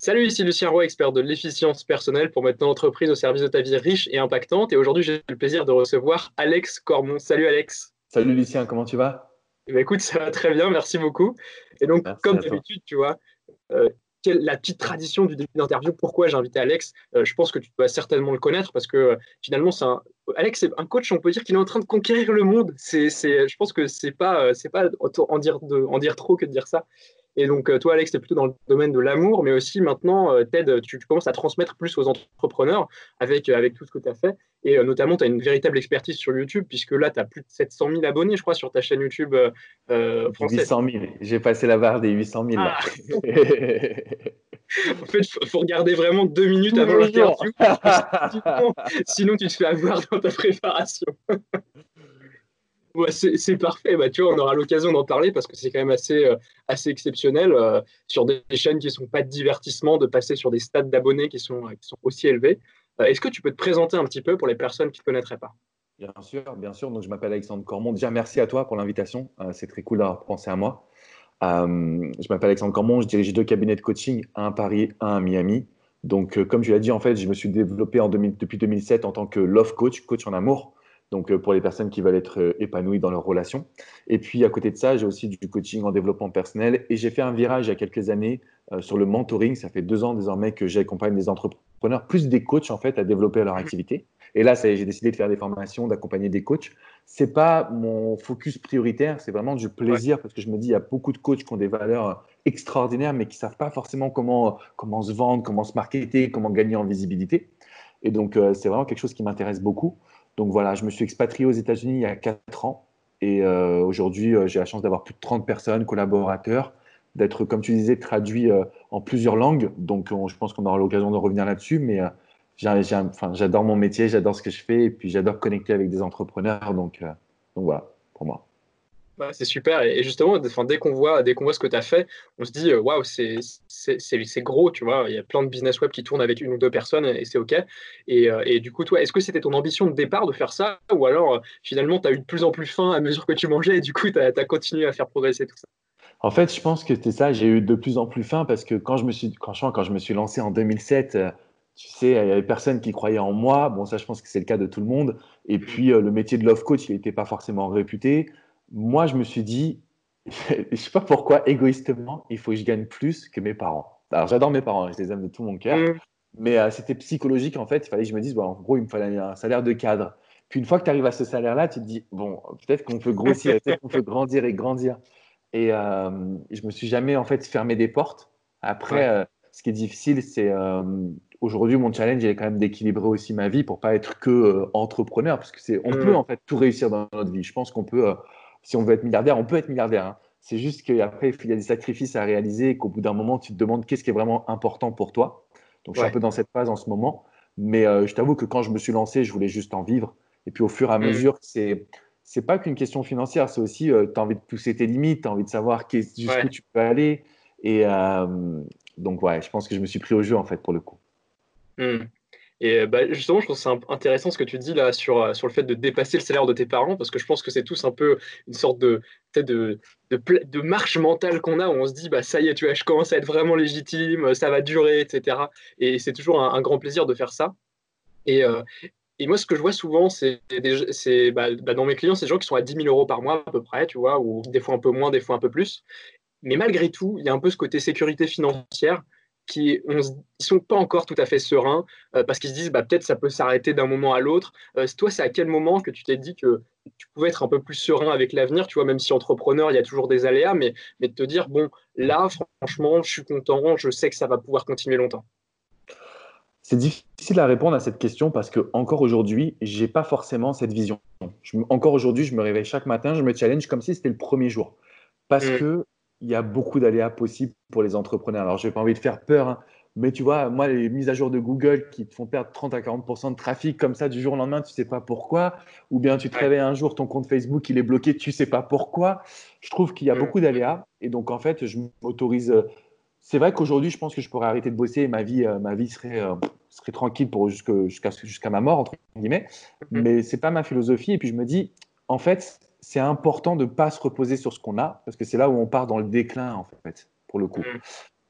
Salut, ici Lucien Roy, expert de l'efficience personnelle pour mettre ton entreprise au service de ta vie riche et impactante. Et aujourd'hui, j'ai le plaisir de recevoir Alex Cormon. Salut Alex. Salut Lucien, comment tu vas? Eh ben, écoute, ça va très bien, merci beaucoup. Et donc, Merci comme à toi. d'habitude, tu vois, euh, la petite tradition du début d'interview, pourquoi j'ai invité Alex, je pense que tu dois certainement le connaître parce que finalement, Alex, c'est un coach, on peut dire qu'il est en train de conquérir le monde. Je pense que c'est pas en dire trop que de dire ça. Et donc, toi, Alex, tu es plutôt dans le domaine de l'amour, mais aussi maintenant, Ted, tu commences à transmettre plus aux entrepreneurs avec tout ce que tu as fait. Et notamment, tu as une véritable expertise sur YouTube, puisque là, tu as plus de 700 000 abonnés, je crois, sur ta chaîne YouTube française. 800 000, j'ai passé la barre des 800 000 là. Ah, en fait, il faut regarder vraiment 2 minutes Tous avant les jours. l'interview, parce que sinon, tu te fais avoir dans ta préparation. Ouais, c'est parfait. Bah, tu vois, on aura l'occasion d'en parler parce que c'est quand même assez exceptionnel sur des chaînes qui ne sont pas de divertissement, de passer sur des stades d'abonnés qui sont aussi élevés. Est-ce que tu peux te présenter un petit peu pour les personnes qui ne te connaîtraient pas? Bien sûr, bien sûr. Donc, je m'appelle Alexandre Cormon. Déjà, merci à toi pour l'invitation. C'est très cool d'avoir pensé à moi. Je m'appelle Alexandre Cormon. Je dirige deux cabinets de coaching, un à Paris, un à Miami. Donc, comme tu l'as dit, en fait, je me suis développé depuis 2007 en tant que love coach, coach en amour. Donc, pour les personnes qui veulent être épanouies dans leur relation. Et puis, à côté de ça, j'ai aussi du coaching en développement personnel. Et j'ai fait un virage il y a quelques années sur le mentoring. Ça fait 2 ans désormais que j'accompagne des entrepreneurs, plus des coachs, en fait, à développer leur activité. Et là, j'ai décidé de faire des formations, d'accompagner des coachs. C'est pas mon focus prioritaire, c'est vraiment du Ouais. plaisir parce que je me dis, il y a beaucoup de coachs qui ont des valeurs extraordinaires, mais qui savent pas forcément comment se vendre, comment se marketer, comment gagner en visibilité. Et donc, c'est vraiment quelque chose qui m'intéresse beaucoup. Donc voilà, je me suis expatrié aux États-Unis il y a 4 ans. Et aujourd'hui, j'ai la chance d'avoir plus de 30 personnes, collaborateurs, d'être, comme tu disais, traduit en plusieurs langues. Donc, je pense qu'on aura l'occasion de revenir là-dessus. Mais enfin, j'adore mon métier, j'adore ce que je fais. Et puis, j'adore connecter avec des entrepreneurs. Donc voilà, pour moi. Ouais, c'est super. Et justement, enfin, dès qu'on voit ce que tu as fait, on se dit, waouh, c'est gros, tu vois. Il y a plein de business web qui tournent avec une ou deux personnes et c'est OK. Et du coup, toi, est-ce que c'était ton ambition de départ de faire ça? Ou alors, finalement, tu as eu de plus en plus faim à mesure que tu mangeais et du coup, tu as continué à faire progresser tout ça? En fait, je pense que c'est ça. J'ai eu de plus en plus faim parce que franchement, quand je me suis lancé en 2007, tu sais, il y avait personne qui croyait en moi. Bon, ça, je pense que c'est le cas de tout le monde. Et Mhm. puis, le métier de love coach, il n'était pas forcément réputé. Moi, je me suis dit, je sais pas pourquoi, égoïstement, il faut que je gagne plus que mes parents. Alors, j'adore mes parents, je les aime de tout mon cœur. Mhm. Mais c'était psychologique, en fait. Il fallait que je me dise, bon, en gros, il me fallait un salaire de cadre. Puis, une fois que tu arrives à ce salaire-là, tu te dis, bon, peut-être qu'on peut grossir, peut-être qu'on peut grandir et grandir. Et je me suis jamais en fait fermé des portes. Après, Ouais. ce qui est difficile, c'est aujourd'hui mon challenge, il est quand même d'équilibrer aussi ma vie pour pas être que entrepreneur, parce que on peut Mhm. en fait tout réussir dans notre vie. Je pense qu'on peut, si on veut être milliardaire, on peut être milliardaire, hein. C'est juste qu'après, il y a des sacrifices à réaliser et qu'au bout d'un moment, tu te demandes qu'est-ce qui est vraiment important pour toi. Donc, je suis un Ouais. peu dans cette phase en ce moment. Mais je t'avoue que quand je me suis lancé, je voulais juste en vivre. Et puis, au fur et à Mhm. mesure, c'est pas qu'une question financière, c'est aussi, tu as envie de pousser tes limites, tu as envie de savoir jusqu'où Ouais. tu peux aller. Et donc, ouais, je pense que je me suis pris au jeu, en fait, pour le coup. Mhm. Et bah, justement, je trouve que c'est intéressant ce que tu dis là sur le fait de dépasser le salaire de tes parents, parce que je pense que c'est tous un peu une sorte peut-être de marche mentale qu'on a, où on se dit, bah, ça y est, tu vois, je commence à être vraiment légitime, ça va durer, etc. Et c'est toujours un grand plaisir de faire ça. Et, euh, et moi, ce que je vois souvent, dans mes clients, c'est des gens qui sont à 10 000 € par mois à peu près, tu vois, ou des fois un peu moins, des fois un peu plus. Mais malgré tout, il y a un peu ce côté sécurité financière ils sont pas encore tout à fait sereins parce qu'ils se disent bah, peut-être ça peut s'arrêter d'un moment à l'autre. Toi, c'est à quel moment que tu t'es dit que tu pouvais être un peu plus serein avec l'avenir, tu vois, même si entrepreneur, il y a toujours des aléas, mais de te dire bon, là, franchement, je suis content, je sais que ça va pouvoir continuer longtemps. C'est difficile à répondre à cette question parce que encore aujourd'hui, j'ai pas forcément cette vision. Encore aujourd'hui, je me réveille chaque matin, je me challenge comme si c'était le premier jour. Parce Mm. que il y a beaucoup d'aléas possibles pour les entrepreneurs. Alors, je n'ai pas envie de faire peur, hein, mais tu vois, moi, les mises à jour de Google qui te font perdre 30 à 40% de trafic comme ça du jour au lendemain, tu ne sais pas pourquoi, ou bien tu te Ouais. réveilles un jour, ton compte Facebook, il est bloqué, tu ne sais pas pourquoi. Je trouve qu'il y a Mm. beaucoup d'aléas et donc, en fait, je m'autorise. C'est vrai qu'aujourd'hui, je pense que je pourrais arrêter de bosser et ma vie serait tranquille jusqu'à ma mort, entre guillemets. Mhm. Mais ce n'est pas ma philosophie. Et puis, je me dis, en fait, c'est important de ne pas se reposer sur ce qu'on a, parce que c'est là où on part dans le déclin, en fait, pour le coup. Mm.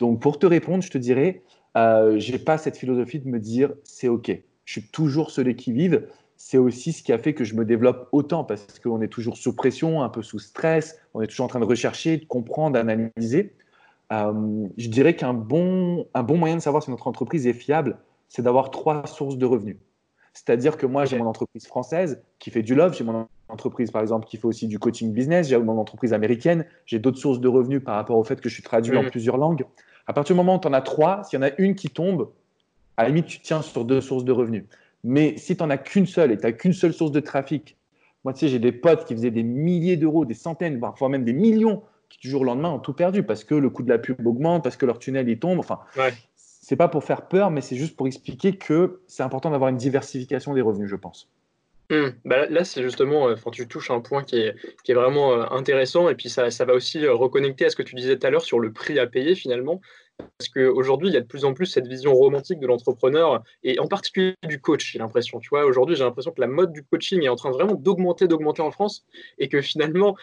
Donc, pour te répondre, je te dirais, j'ai pas cette philosophie de me dire c'est OK. Je suis toujours celui qui vive. C'est aussi ce qui a fait que je me développe autant parce qu'on est toujours sous pression, un peu sous stress. On est toujours en train de rechercher, de comprendre, d'analyser. Je dirais un bon moyen de savoir si notre entreprise est fiable, c'est d'avoir trois sources de revenus. C'est-à-dire que moi, Ok. j'ai mon entreprise française qui fait du love, j'ai mon entreprise, par exemple, qui fait aussi du coaching business, j'ai mon entreprise américaine, j'ai d'autres sources de revenus par rapport au fait que je suis traduit en Hmm. plusieurs langues. À partir du moment où tu en as trois, s'il y en a une qui tombe, à la limite, tu tiens sur deux sources de revenus. Mais si tu n'en as qu'une seule et tu n'as qu'une seule source de trafic, moi, tu sais, j'ai des potes qui faisaient des milliers d'euros, des centaines, parfois même des millions, qui du jour au lendemain ont tout perdu parce que le coût de la pub augmente, parce que leur tunnel il tombe. Enfin, Ouais. c'est pas pour faire peur, mais c'est juste pour expliquer que c'est important d'avoir une diversification des revenus, je pense. Bah là, c'est justement, enfin, tu touches un point qui est vraiment intéressant, et puis ça va aussi reconnecter à ce que tu disais tout à l'heure sur le prix à payer finalement, parce qu'aujourd'hui, il y a de plus en plus cette vision romantique de l'entrepreneur, et en particulier du coach, j'ai l'impression. Tu vois, aujourd'hui, j'ai l'impression que la mode du coaching est en train vraiment d'augmenter en France, et que finalement,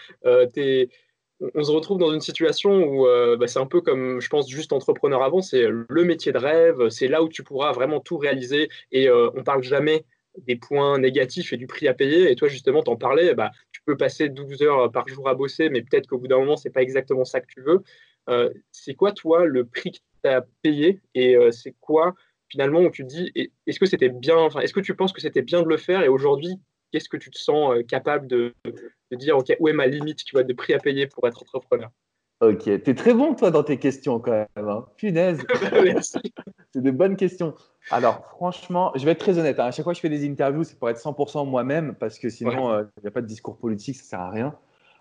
on se retrouve dans une situation où bah, c'est un peu comme, je pense, juste entrepreneur avant, c'est le métier de rêve, c'est là où tu pourras vraiment tout réaliser, et on parle jamais des points négatifs et du prix à payer. Et toi, justement, t'en parlais, bah, tu peux passer 12 heures par jour à bosser, mais peut-être qu'au bout d'un moment, c'est pas exactement ça que tu veux. C'est quoi, toi, le prix que tu as payé, et c'est quoi, finalement, où tu te dis, est-ce que c'était bien, enfin, est-ce que tu penses que c'était bien de le faire, et aujourd'hui, qu'est-ce que tu te sens capable de dire, OK, où est ma limite, tu vois, de prix à payer pour être entrepreneur? Ok, t'es très bon toi dans tes questions quand même, hein. Punaise, Merci. c'est des bonnes questions. Alors franchement, je vais être très honnête, hein. À chaque fois que je fais des interviews, c'est pour être 100% moi-même parce que Ouais. sinon, il n'y a pas de discours politique, ça sert à rien.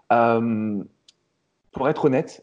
Euh, pour être honnête,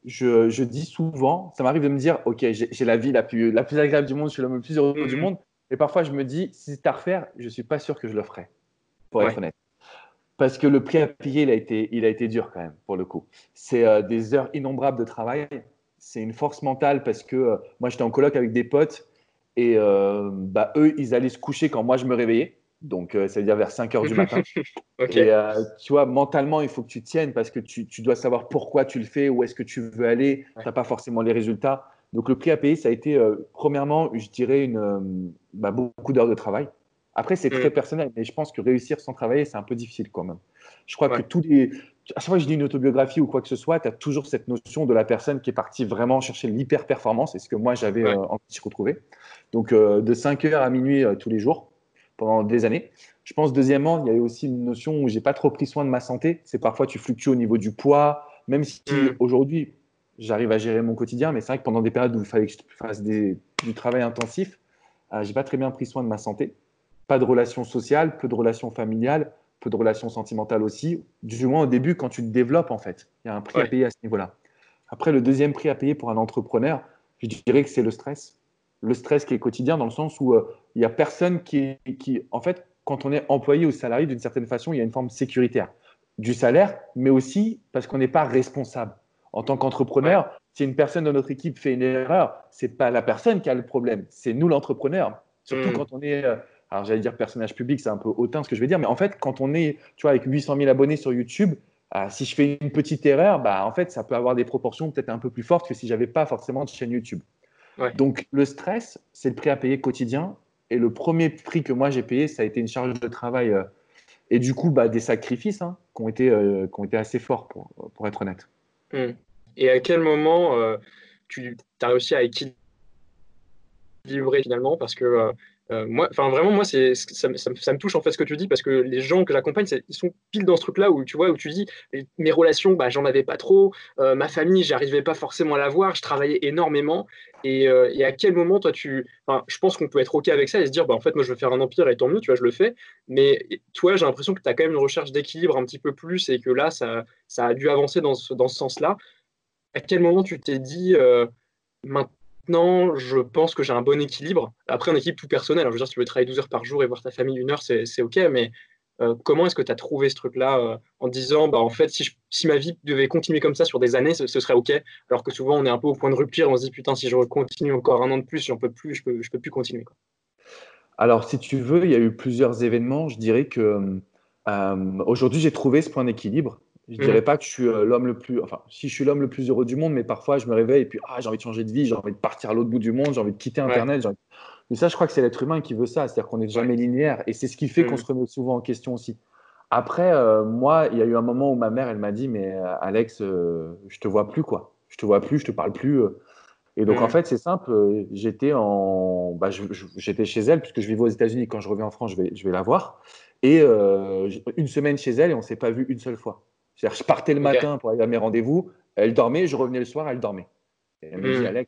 je dis souvent, ça m'arrive de me dire, ok, j'ai la vie la plus agréable du monde, je suis l'homme le plus heureux du Mhm. monde. Et parfois, je me dis, si c'était à refaire, je ne suis pas sûr que je le ferais, pour être Ouais. honnête. Parce que le prix à payer, il a été dur quand même, pour le coup. C'est des heures innombrables de travail. C'est une force mentale parce que moi, j'étais en coloc avec des potes et bah, eux, ils allaient se coucher quand moi, je me réveillais. Donc, ça veut dire vers 5 heures du matin. Ok. Et tu vois, mentalement, il faut que tu tiennes parce que tu dois savoir pourquoi tu le fais, où est-ce que tu veux aller. Tu Ouais. n'as pas forcément les résultats. Donc, le prix à payer, ça a été, premièrement, je dirais, bah, beaucoup d'heures de travail. Après, c'est très Mhm. personnel, mais je pense que réussir sans travailler, c'est un peu difficile quand même. Je crois que Ouais. à chaque fois que je dis une autobiographie ou quoi que ce soit, tu as toujours cette notion de la personne qui est partie vraiment chercher l'hyper-performance. C'est ce que moi, j'avais Ouais. envie de retrouver. Donc, de 5 heures à minuit tous les jours pendant des années. Je pense, deuxièmement, il y a aussi une notion où j'ai pas trop pris soin de ma santé. C'est parfois tu fluctues au niveau du poids, même si Mhm. aujourd'hui j'arrive à gérer mon quotidien, mais c'est vrai que pendant des périodes où il fallait que je fasse du travail intensif, j'ai pas très bien pris soin de ma santé. Pas de relations sociales, peu de relations familiales, peu de relations sentimentales aussi. Du moins au début, quand tu te développes en fait, il y a un prix à Ouais. payer à ce niveau-là. Après, le deuxième prix à payer pour un entrepreneur, je dirais que c'est le stress. Le stress qui est quotidien dans le sens où il n'y a personne en fait, quand on est employé ou salarié, d'une certaine façon, il y a une forme sécuritaire du salaire, mais aussi parce qu'on n'est pas responsable. En tant Ouais. qu'entrepreneur, si une personne de notre équipe fait une erreur, c'est pas la personne qui a le problème, c'est nous l'entrepreneur. Surtout Mhm. quand on est, alors j'allais dire personnage public, c'est un peu hautain ce que je vais dire, mais en fait, quand on est, tu vois, avec 800 000 abonnés sur YouTube, si je fais une petite erreur, bah, en fait, ça peut avoir des proportions peut-être un peu plus fortes que si j'avais pas forcément de chaîne YouTube. Ouais. Donc, le stress, c'est le prix à payer quotidien. Et le premier prix que moi j'ai payé, ça a été une charge de travail et du coup bah, des sacrifices hein, qui ont été assez forts pour être honnête. Mhm. Et à quel moment tu as réussi à équilibrer finalement? Parce que moi, enfin vraiment, moi, ça me touche en fait ce que tu dis, parce que les gens que j'accompagne, ils sont pile dans ce truc-là où tu vois, où tu dis, mes relations, bah, j'en avais pas trop, ma famille, j'arrivais pas forcément à la voir, je travaillais énormément. Et à quel moment, toi, enfin, je pense qu'on peut être OK avec ça et se dire, bah, en fait, moi, je veux faire un empire et tant mieux, tu vois, je le fais. Mais toi, j'ai l'impression que tu as quand même une recherche d'équilibre un petit peu plus, et que là, ça a dû avancer dans ce sens-là. À quel moment tu t'es dit, maintenant, je pense que j'ai un bon équilibre? Après, un équilibre tout personnel. Alors, je veux dire, si tu veux travailler 12 heures par jour et voir ta famille 1 heure, c'est OK. Mais comment est-ce que tu as trouvé ce truc-là en te disant, bah, en fait, si ma vie devait continuer comme ça sur des années, ce serait OK? Alors que souvent, on est un peu au point de rupture, on se dit, putain, si je continue encore un an de plus, j'en peux plus, je peux plus continuer, quoi. Alors, si tu veux, il y a eu plusieurs événements. Je dirais que aujourd'hui, j'ai trouvé ce point d'équilibre. Je Mhm. dirais pas que je suis l'homme le plus. Enfin, si je suis l'homme le plus heureux du monde, mais parfois je me réveille et puis j'ai envie de changer de vie, j'ai envie de partir à l'autre bout du monde, j'ai envie de quitter Ouais, Internet. Mais ça, je crois que c'est l'être humain qui veut ça. C'est-à-dire qu'on n'est ouais. jamais linéaire et c'est ce qui fait qu'on Mhm. se remet souvent en question aussi. Après, moi, il y a eu un moment où ma mère, elle m'a dit, mais Alex, je te vois plus, quoi. Je te vois plus, je te parle plus. Et donc, en Mhm. fait, c'est simple. J'étais chez elle, puisque je vivais aux États-Unis. Quand je reviens en France, je vais la voir. Et une semaine chez elle et on ne s'est pas vu une seule fois. C'est-à-dire, je partais le Ok. matin pour aller à mes rendez-vous. Elle dormait, je revenais le soir, elle dormait. Et elle me dit, Mhm. Alex.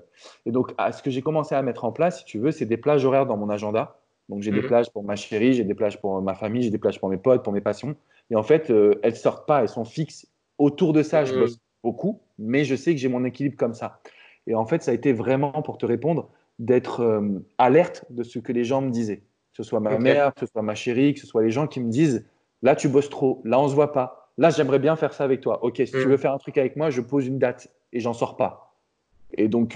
Et donc, ce que j'ai commencé à mettre en place, si tu veux, c'est des plages horaires dans mon agenda. Donc, j'ai des Mhm. plages pour ma chérie, j'ai des plages pour ma famille, j'ai des plages pour mes potes, pour mes passions. Et en fait, elles ne sortent pas, elles sont fixes. Autour de ça, je Mhm. bosse beaucoup, mais je sais que j'ai mon équilibre comme ça. Et en fait, ça a été vraiment, pour te répondre, d'être alerte de ce que les gens me disaient. Que ce soit ma Ok. mère, que ce soit ma chérie, que ce soit les gens qui me disent, là, tu bosses trop, là, on ne se voit pas. Là, j'aimerais bien faire ça avec toi. Ok, si tu veux Mhm. faire un truc avec moi, je pose une date et j'en sors pas. Et donc,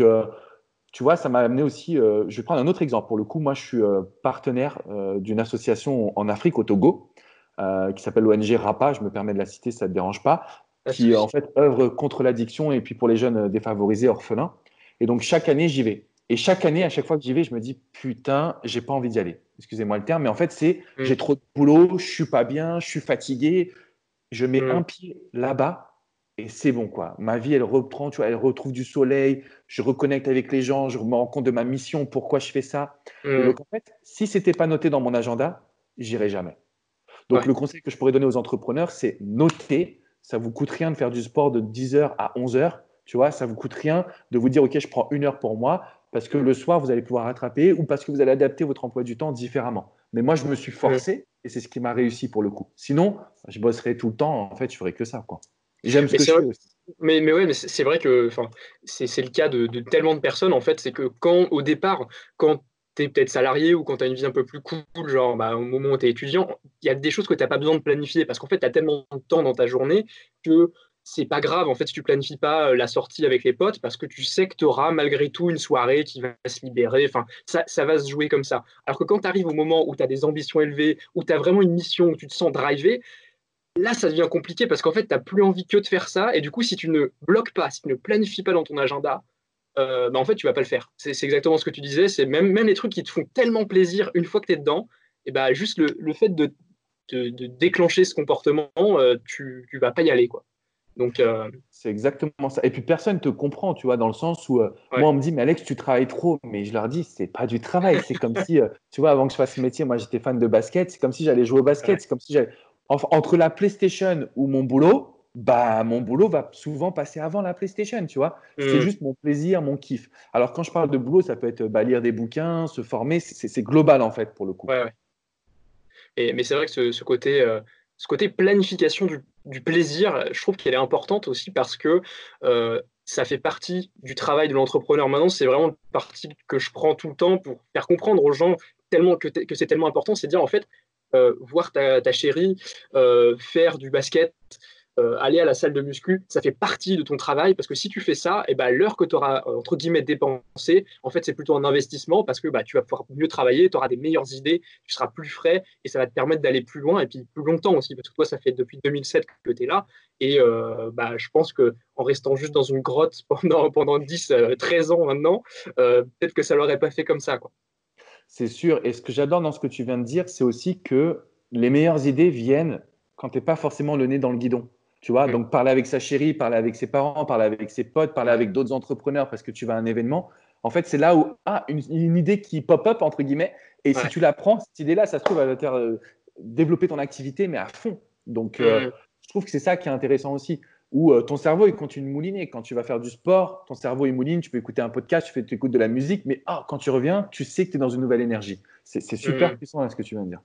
tu vois, ça m'a amené aussi. Je vais prendre un autre exemple. Pour le coup, moi, je suis partenaire d'une association en Afrique, au Togo, qui s'appelle l'ONG RAPA. Je me permets de la citer, ça ne te dérange pas, Pas de qui en souci. fait œuvre contre l'addiction et puis pour les jeunes défavorisés, orphelins. Et donc, chaque année, j'y vais. Et chaque année, à chaque fois que j'y vais, je me dis, putain, j'ai pas envie d'y aller. Excusez-moi le terme, mais en fait, c'est j'ai Mhm. trop de boulot, je suis pas bien, je suis fatigué, je mets un Mhm. pied là-bas et c'est bon, quoi. Ma vie, elle reprend, tu vois, elle retrouve du soleil, je reconnecte avec les gens, je me rends compte de ma mission, pourquoi je fais ça. Et Mhm. donc, en fait, si c'était pas noté dans mon agenda, j'irai jamais. Donc, Ouais. le conseil que je pourrais donner aux entrepreneurs, c'est noter. Ça vous coûte rien de faire du sport de 10 heures à 11 heures. Tu vois, ça vous coûte rien de vous dire, OK, je prends 1 heure pour moi parce que le soir, vous allez pouvoir rattraper ou parce que vous allez adapter votre emploi du temps différemment. Mais moi, je me suis Mhm. forcé et c'est ce qui m'a réussi pour le coup. Sinon, je bosserais tout le temps. En fait, je ferais que ça, quoi. J'aime ce Mais que c'est je vrai, fais aussi. mais ouais, mais c'est vrai que, enfin, c'est le cas de tellement de personnes en fait. C'est que quand au départ, quand t'es peut-être salarié ou quand t'as une vie un peu plus cool, genre bah, au moment où t'es étudiant, il y a des choses que t'as pas besoin de planifier parce qu'en fait t'as tellement de temps dans ta journée que c'est pas grave en fait si tu planifies pas la sortie avec les potes parce que tu sais que tu auras malgré tout une soirée qui va se libérer. Enfin, ça va se jouer comme ça. Alors que quand tu arrives au moment où tu as des ambitions élevées, où tu as vraiment une mission, où tu te sens drivé, là, ça devient compliqué parce qu'en fait, tu n'as plus envie que de faire ça. Et du coup, si tu ne bloques pas, si tu ne planifies pas dans ton agenda, bah, en fait, tu vas pas le faire. C'est exactement ce que tu disais. C'est même les trucs qui te font tellement plaisir une fois que tu es dedans, et bah, juste le fait de déclencher ce comportement, tu vas pas y aller, quoi. Donc, C'est exactement ça. Et puis personne te comprend, tu vois, dans le sens où ouais. moi on me dit mais Alex tu travailles trop, mais je leur dis c'est pas du travail, c'est comme si tu vois avant que je fasse ce métier, moi j'étais fan de basket, c'est comme si j'allais jouer au basket, Ouais. c'est comme si j'allais entre la PlayStation ou mon boulot, bah mon boulot va souvent passer avant la PlayStation, tu vois. C'est Mmh. juste mon plaisir, mon kiff. Alors quand je parle de boulot, ça peut être bah, lire des bouquins, se former, c'est global en fait pour le coup. Ouais, ouais. Mais c'est vrai que ce côté planification du plaisir, je trouve qu'elle est importante aussi parce que ça fait partie du travail de l'entrepreneur. Maintenant, c'est vraiment une partie que je prends tout le temps pour faire comprendre aux gens tellement que c'est tellement important, c'est de dire en fait, voir ta chérie faire du basket, aller à la salle de muscu, ça fait partie de ton travail parce que si tu fais ça, et ben, l'heure que tu auras, entre guillemets, dépensée, en fait, c'est plutôt un investissement parce que bah, tu vas pouvoir mieux travailler, tu auras des meilleures idées, tu seras plus frais et ça va te permettre d'aller plus loin et puis plus longtemps aussi parce que toi, ça fait depuis 2007 que tu es là et bah, je pense qu'en restant juste dans une grotte pendant 10, 13 ans maintenant, peut-être que ça ne l'aurait pas fait comme ça, quoi. C'est sûr. Et ce que j'adore dans ce que tu viens de dire, c'est aussi que les meilleures idées viennent quand tu n'es pas forcément le nez dans le guidon. Tu vois, Mmh. donc parler avec sa chérie, parler avec ses parents, parler avec ses potes, parler Ouais. avec d'autres entrepreneurs parce que tu vas à un événement. En fait, c'est là où une idée qui pop-up, entre guillemets, et si Ouais. tu la prends, cette idée-là, ça se trouve, elle va te faire développer ton activité, mais à fond. Donc, Mmh. je trouve que c'est ça qui est intéressant aussi, où ton cerveau, il continue de mouliner. Quand tu vas faire du sport, ton cerveau, il mouline, tu peux écouter un podcast, tu écoutes de la musique, mais quand tu reviens, tu sais que tu es dans une nouvelle énergie. C'est super Mmh. puissant là, ce que tu viens de dire.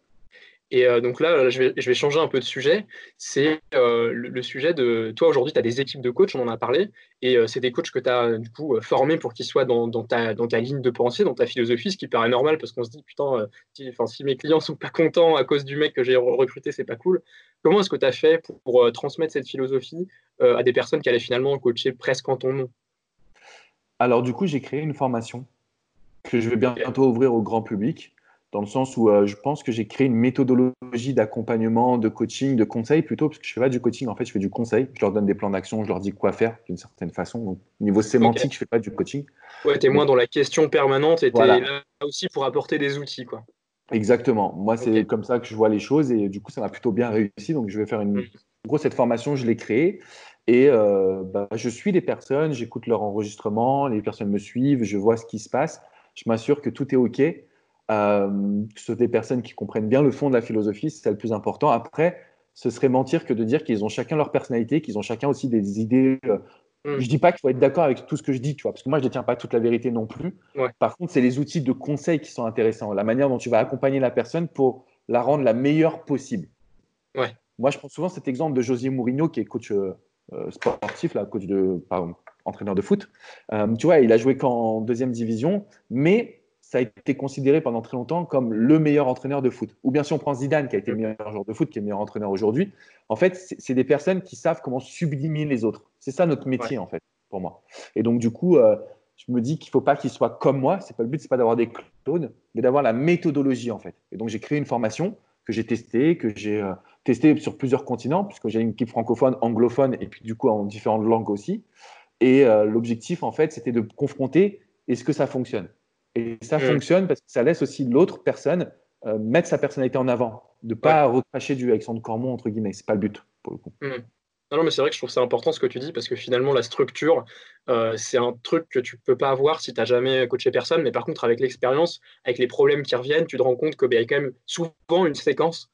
Et donc là, je vais changer un peu de sujet. C'est le sujet de toi aujourd'hui, tu as des équipes de coachs, on en a parlé, et c'est des coachs que tu as du coup formés pour qu'ils soient dans ta ligne de pensée, dans ta philosophie, ce qui paraît normal parce qu'on se dit putain, si mes clients sont pas contents à cause du mec que j'ai recruté, c'est pas cool. Comment est-ce que tu as fait pour transmettre cette philosophie à des personnes qui allaient finalement coacher presque en ton nom? Alors, du coup, j'ai créé une formation que je vais Ok. bientôt ouvrir au grand public. dans le sens où je pense que j'ai créé une méthodologie d'accompagnement, de coaching, de conseil plutôt, parce que je fais pas du coaching, en fait, je fais du conseil. Je leur donne des plans d'action, je leur dis quoi faire d'une certaine façon. Donc, au niveau Ok. sémantique, je fais pas du coaching. Ouais, t'es Mais moins dans la question permanente et t'es voilà, là aussi pour apporter des outils, quoi. exactement. Moi, Ok. c'est comme ça que je vois les choses et du coup, ça m'a plutôt bien réussi. Donc, je vais faire une. Mm. En gros, cette formation, je l'ai créée et je suis les personnes, j'écoute leur enregistrement, les personnes me suivent, je vois ce qui se passe, je m'assure que tout est OK, que ce soit des personnes qui comprennent bien le fond de la philosophie, c'est ça le plus important. Après, ce serait mentir que de dire qu'ils ont chacun leur personnalité, qu'ils ont chacun aussi des idées. Je Mm. dis pas qu'il faut être d'accord avec tout ce que je dis, tu vois, parce que moi, je ne détiens pas toute la vérité non plus. Ouais. Par contre, c'est les outils de conseil qui sont intéressants, la manière dont tu vas accompagner la personne pour la rendre la meilleure possible. Ouais. Moi, je prends souvent cet exemple de José Mourinho, qui est coach sportif, là, coach de, pardon, entraîneur de foot. Tu vois, il a joué qu'en deuxième division, mais ça a été considéré pendant très longtemps comme le meilleur entraîneur de foot. Ou bien si on prend Zidane, qui a été le Mm. meilleur joueur de foot, qui est le meilleur entraîneur aujourd'hui, en fait, c'est des personnes qui savent comment sublimer les autres. C'est ça notre Ouais. métier, en fait, pour moi. Et donc, du coup, je me dis qu'il ne faut pas qu'ils soient comme moi. C'est pas le but, c'est pas d'avoir des clones, mais d'avoir la méthodologie, en fait. Et donc, j'ai créé une formation que j'ai testée, que j'ai testé sur plusieurs continents, puisque j'ai une équipe francophone, anglophone, et puis du coup en différentes langues aussi. Et l'objectif, en fait, c'était de confronter est-ce que ça fonctionne. Et ça Mm. fonctionne parce que ça laisse aussi l'autre personne mettre sa personnalité en avant, de ne Ouais. pas recracher du Alexandre Cormon, entre guillemets. C'est pas le but, pour le coup. Mm. Non, non, mais c'est vrai que je trouve ça important ce que tu dis parce que finalement, la structure, c'est un truc que tu peux pas avoir si tu n'as jamais coaché personne. Mais par contre, avec l'expérience, avec les problèmes qui reviennent, tu te rends compte qu'il y a quand même souvent une séquence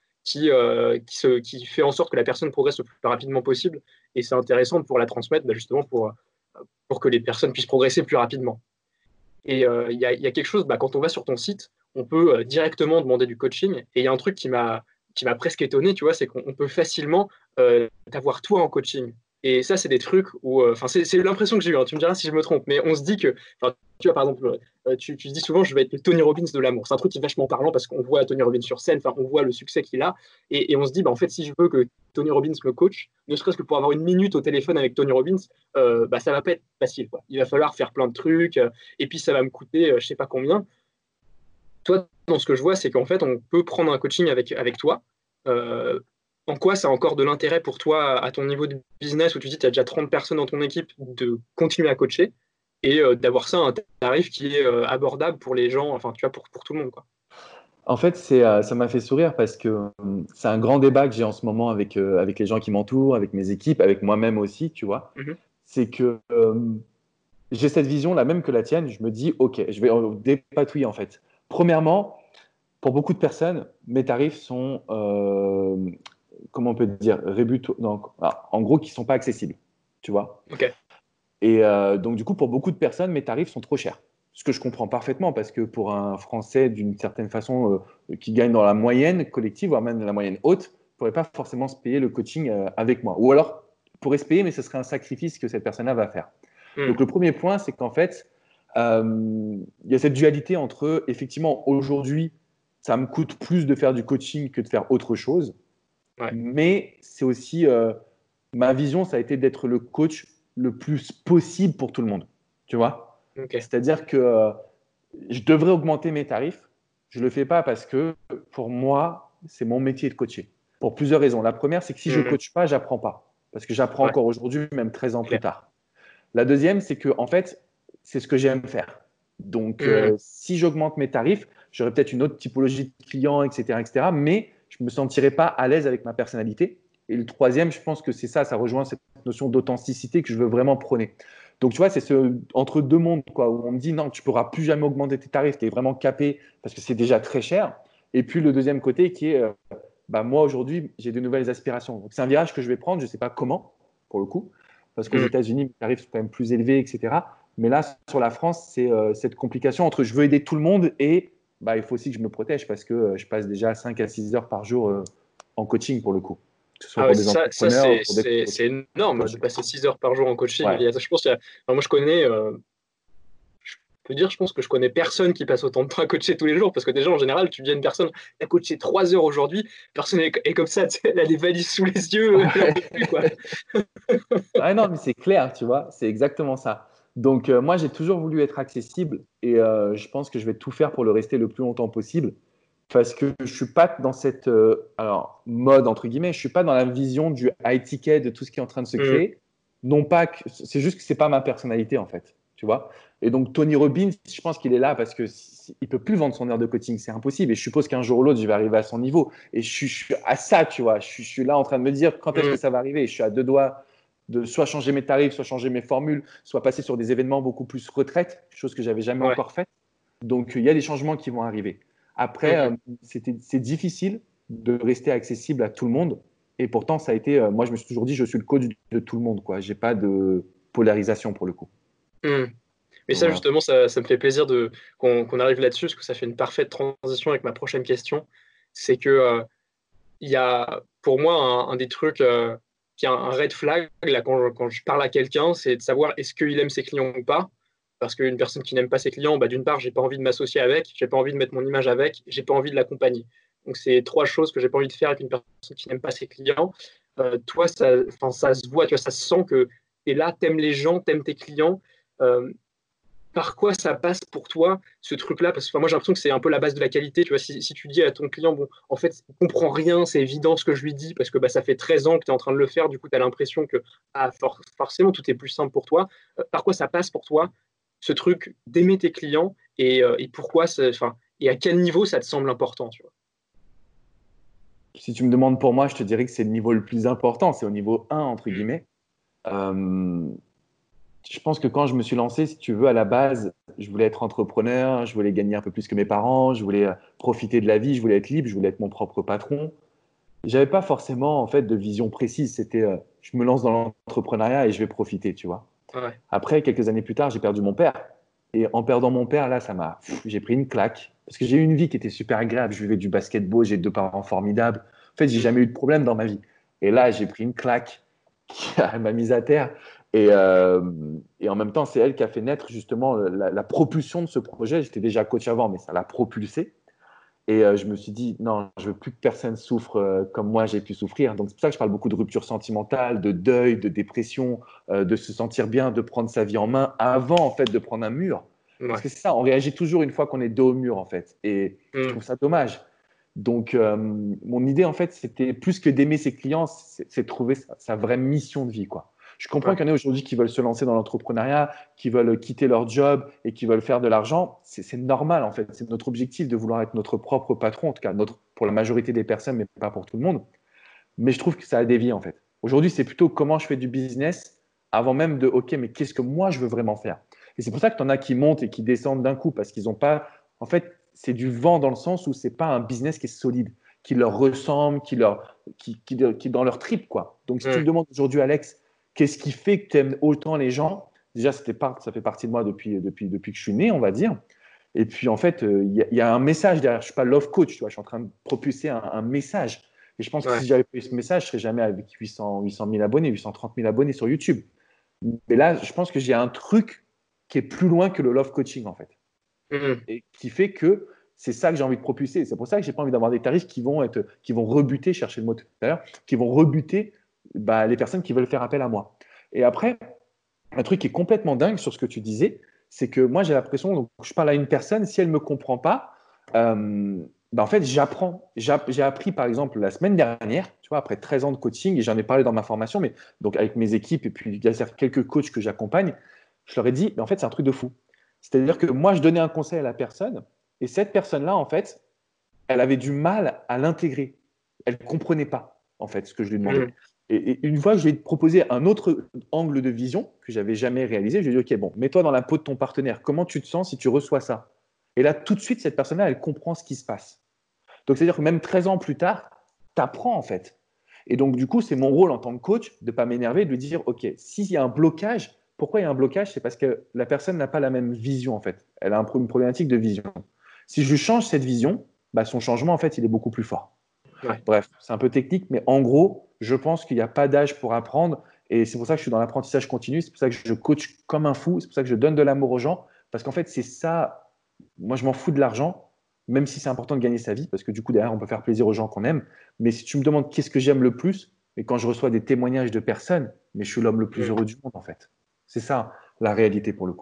qui fait en sorte que la personne progresse le plus rapidement possible. Et c'est intéressant pour la transmettre, bah, justement pour que les personnes puissent progresser plus rapidement. Et il y a quelque chose, bah, quand on va sur ton site, on peut directement demander du coaching. Et il y a un truc qui m'a presque étonné, tu vois, c'est qu'on peut facilement t'avoir toi en coaching. Et ça, c'est des trucs où, enfin, c'est l'impression que j'ai eue, hein, tu me diras si je me trompe, mais on se dit que, enfin, tu vois, par exemple, tu dis souvent, je vais être le Tony Robbins de l'amour. C'est un truc qui est vachement parlant parce qu'on voit Tony Robbins sur scène, enfin, on voit le succès qu'il a, et on se dit, bah, en fait, si je veux que Tony Robbins me coach, ne serait-ce que pour avoir une minute au téléphone avec Tony Robbins, bah, ça va pas être facile, quoi. Il va falloir faire plein de trucs, et puis ça va me coûter je sais pas combien. Toi, dans ce que je vois, c'est qu'en fait, on peut prendre un coaching avec toi. Euh, En quoi ça a encore de l'intérêt pour toi à ton niveau de business où tu dis que tu as déjà 30 personnes dans ton équipe de continuer à coacher et d'avoir ça à un tarif qui est abordable pour les gens, enfin, tu vois, pour tout le monde, quoi. En fait, ça m'a fait sourire parce que c'est un grand débat que j'ai en ce moment avec les gens qui m'entourent, avec mes équipes, avec moi-même aussi, tu vois. Mhm. C'est que j'ai cette vision, la même que la tienne. Je me dis, OK, je vais dépatouiller en fait. Premièrement, pour beaucoup de personnes, mes tarifs sont, comment on peut dire, en gros, qui ne sont pas accessibles, tu vois. Ok. Et donc, du coup, pour beaucoup de personnes, mes tarifs sont trop chers. Ce que je comprends parfaitement, parce que pour un Français, d'une certaine façon, qui gagne dans la moyenne collective, voire même la moyenne haute, ne pourrait pas forcément se payer le coaching avec moi. Ou alors, pourrait se payer, mais ce serait un sacrifice que cette personne-là va faire. Donc, Mhm. le premier point, c'est qu'en fait, il y a cette dualité entre, effectivement, aujourd'hui, ça me coûte plus de faire du coaching que de faire autre chose. Ouais. Mais c'est aussi, ma vision, ça a été d'être le coach le plus possible pour tout le monde. Tu vois? Ok. C'est-à-dire que je devrais augmenter mes tarifs. Je ne le fais pas parce que pour moi, c'est mon métier de coacher. Pour plusieurs raisons. La première, c'est que si je ne Mhm. coach pas, j'apprends pas. Parce que j'apprends Ouais. encore aujourd'hui, même 13 ans plus Clair. tard. La deuxième, c'est que en fait, c'est ce que j'aime faire. Donc, Mhm. si j'augmente mes tarifs, j'aurai peut-être une autre typologie de clients, etc., etc., mais je ne me sentirai pas à l'aise avec ma personnalité. Et le troisième, je pense que c'est ça, ça rejoint cette notion d'authenticité que je veux vraiment prôner. Donc, tu vois, c'est entre deux mondes, quoi, où on me dit non, tu ne pourras plus jamais augmenter tes tarifs, tu es vraiment capé parce que c'est déjà très cher. Et puis le deuxième côté qui est, bah, moi aujourd'hui, j'ai de nouvelles aspirations. Donc, c'est un virage que je vais prendre, je ne sais pas comment, pour le coup, parce qu'aux Mhm. États-Unis, les tarifs sont quand même plus élevés, etc. Mais là, sur la France, c'est cette complication entre je veux aider tout le monde et bah, il faut aussi que je me protège parce que je passe déjà 5 à 6 heures par jour en coaching pour le coup, que ce soit Ah ouais, pour des ça entrepreneurs ou pour des c'est énorme de coachs. passer 6 heures par jour en coaching. Ouais. Je pense enfin, moi, je connais. Je peux dire, je pense que je connais personne qui passe autant de temps à coacher tous les jours, parce que déjà, en général, tu dis à une personne, tu as coaché 3 heures aujourd'hui, personne est comme ça, tu sais, elle a les valises sous les yeux, elle en peut plus, quoi. Ah non, mais c'est clair, tu vois, c'est exactement ça. Donc, moi, j'ai toujours voulu être accessible et je pense que je vais tout faire pour le rester le plus longtemps possible. Parce que je suis pas dans cette mode, entre guillemets, je suis pas dans la vision du high ticket, de tout ce qui est en train de se Mm. créer. Non pas que, c'est juste que c'est pas ma personnalité, en fait. Tu vois? Et donc, Tony Robbins, je pense qu'il est là parce que il peut plus vendre son heure de coaching. C'est impossible. Et je suppose qu'un jour ou l'autre, je vais arriver à son niveau. Et je suis à ça, tu vois. Je suis là en train de me dire quand est-ce que Mm. ça va arriver. Et je suis à deux doigts de soit changer mes tarifs, soit changer mes formules, soit passer sur des événements beaucoup plus retraite, chose que j'avais jamais Ouais. encore faite. Donc, il y a des changements qui vont arriver. Après, Mm. c'est difficile de rester accessible à tout le monde. Et pourtant, ça a été. Moi, je me suis toujours dit, je suis le coach de tout le monde, quoi. J'ai pas de polarisation pour le coup. Mm. Mais Donc, ça, voilà. justement, ça me fait plaisir qu'on arrive là-dessus, parce que ça fait une parfaite transition avec ma prochaine question. C'est que il y a pour moi un des trucs qui est un red flag là, quand je parle à quelqu'un, c'est de savoir est-ce qu'il aime ses clients ou pas. Parce qu'une personne qui n'aime pas ses clients, bah, d'une part, j'ai pas envie de m'associer avec, j'ai pas envie de mettre mon image avec, j'ai pas envie de l'accompagner. Donc, c'est trois choses que j'ai pas envie de faire avec une personne qui n'aime pas ses clients. Toi, ça se voit, tu vois, ça se sent que tu es là, t'aimes les gens, t'aimes tes clients. Euh, Par quoi ça passe pour toi, ce truc-là? Parce que moi, j'ai l'impression que c'est un peu la base de la qualité. Tu vois, si tu dis à ton client, bon, en fait, il comprend rien, c'est évident ce que je lui dis, parce que bah, ça fait 13 ans que tu es en train de le faire, du coup, tu as l'impression que forcément, tout est plus simple pour toi. Par quoi ça passe pour toi, ce truc d'aimer tes clients, et pourquoi, enfin, et à quel niveau ça te semble important, tu vois? Si tu me demandes pour moi, je te dirais que c'est le niveau le plus important. C'est au niveau 1, entre Mm. guillemets. Euh, je pense que quand je me suis lancé, si tu veux, à la base, je voulais être entrepreneur, je voulais gagner un peu plus que mes parents, je voulais profiter de la vie, je voulais être libre, je voulais être mon propre patron. J'avais pas forcément en fait de vision précise. C'était je me lance dans l'entrepreneuriat et je vais profiter, tu vois. Ouais. Après, quelques années plus tard, j'ai perdu mon père. Et en perdant mon père, là, j'ai pris une claque. Parce que j'ai eu une vie qui était super agréable. Je vivais du basketball, j'ai deux parents formidables. En fait, j'ai Mm. jamais eu de problème dans ma vie. Et là, j'ai pris une claque qui m'a mise à terre. Et en même temps, c'est elle qui a fait naître justement la propulsion de ce projet. J'étais déjà coach avant, mais ça l'a propulsé. Et je me suis dit, non, je veux plus que personne souffre comme moi j'ai pu souffrir. Donc c'est pour ça que je parle beaucoup de rupture sentimentale, de deuil, de dépression, de se sentir bien, de prendre sa vie en main avant en fait de prendre un mur. Parce Ouais. que c'est ça, on réagit toujours une fois qu'on est dos au mur en fait. Et je Mm. trouve ça dommage. Donc mon idée en fait, c'était plus que d'aimer ses clients, c'est de trouver sa vraie mission de vie, quoi. Je comprends Ouais. qu'il y en a aujourd'hui qui veulent se lancer dans l'entrepreneuriat, qui veulent quitter leur job et qui veulent faire de l'argent. C'est normal, en fait. C'est notre objectif de vouloir être notre propre patron, en tout cas pour la majorité des personnes, mais pas pour tout le monde. Mais je trouve que ça a dévié, en fait. Aujourd'hui, c'est plutôt comment je fais du business avant même de, OK, mais qu'est-ce que moi, je veux vraiment faire? Et c'est pour ça que tu en as qui montent et qui descendent d'un coup, parce qu'ils n'ont pas… En fait, c'est du vent dans le sens où c'est pas un business qui est solide, qui leur ressemble, qui dans leur trip, quoi. Donc, si tu me Mm. demandes aujourd'hui, Alex, qu'est-ce qui fait que tu aimes autant les gens? Déjà, ça fait partie de moi depuis que je suis né, on va dire. Et puis, en fait, y a un message derrière. Je ne suis pas love coach, tu vois, je suis en train de propulser un message. Et je pense que Ouais. si j'avais pas eu ce message, je ne serais jamais avec 800 000 abonnés, 830 000 abonnés sur YouTube. Mais là, je pense que j'ai un truc qui est plus loin que le love coaching, en fait. Mm. Et qui fait que c'est ça que j'ai envie de propulser. C'est pour ça que j'ai pas envie d'avoir des tarifs qui vont rebuter, chercher le mot tout à l'heure, qui vont rebuter les personnes qui veulent faire appel à moi. Et après, un truc qui est complètement dingue sur ce que tu disais, c'est que moi, j'ai l'impression, donc je parle à une personne, si elle ne me comprend pas, en fait, j'apprends. J'ai appris, par exemple, la semaine dernière, tu vois, après 13 ans de coaching, et j'en ai parlé dans ma formation, mais donc avec mes équipes, et puis il y a quelques coachs que j'accompagne, je leur ai dit, mais en fait, c'est un truc de fou. C'est-à-dire que moi, je donnais un conseil à la personne, et cette personne-là, en fait, elle avait du mal à l'intégrer. Elle ne comprenait pas, en fait, ce que je lui demandais. Mm. Et une fois, je lui ai proposé un autre angle de vision que j'avais jamais réalisé. Je lui ai dit, OK, bon, mets-toi dans la peau de ton partenaire. Comment tu te sens si tu reçois ça? Et là, tout de suite, cette personne-là, elle comprend ce qui se passe. Donc, c'est-à-dire que même 13 ans plus tard, tu apprends, en fait. Et donc, du coup, c'est mon rôle en tant que coach de ne pas m'énerver, de lui dire, OK, s'il y a un blocage, pourquoi il y a un blocage? C'est parce que la personne n'a pas la même vision, en fait. Elle a une problématique de vision. Si je change cette vision, bah, son changement, en fait, il est beaucoup plus fort. Ouais. Bref, c'est un peu technique, mais en gros, je pense qu'il n'y a pas d'âge pour apprendre. Et c'est pour ça que je suis dans l'apprentissage continu. C'est pour ça que je coach comme un fou. C'est pour ça que je donne de l'amour aux gens. Parce qu'en fait, c'est ça. Moi, je m'en fous de l'argent, même si c'est important de gagner sa vie, parce que du coup, derrière, on peut faire plaisir aux gens qu'on aime. Mais si tu me demandes qu'est-ce que j'aime le plus, et quand je reçois des témoignages de personnes, mais je suis l'homme le plus Mm. heureux du monde, en fait. C'est ça, la réalité pour le coup.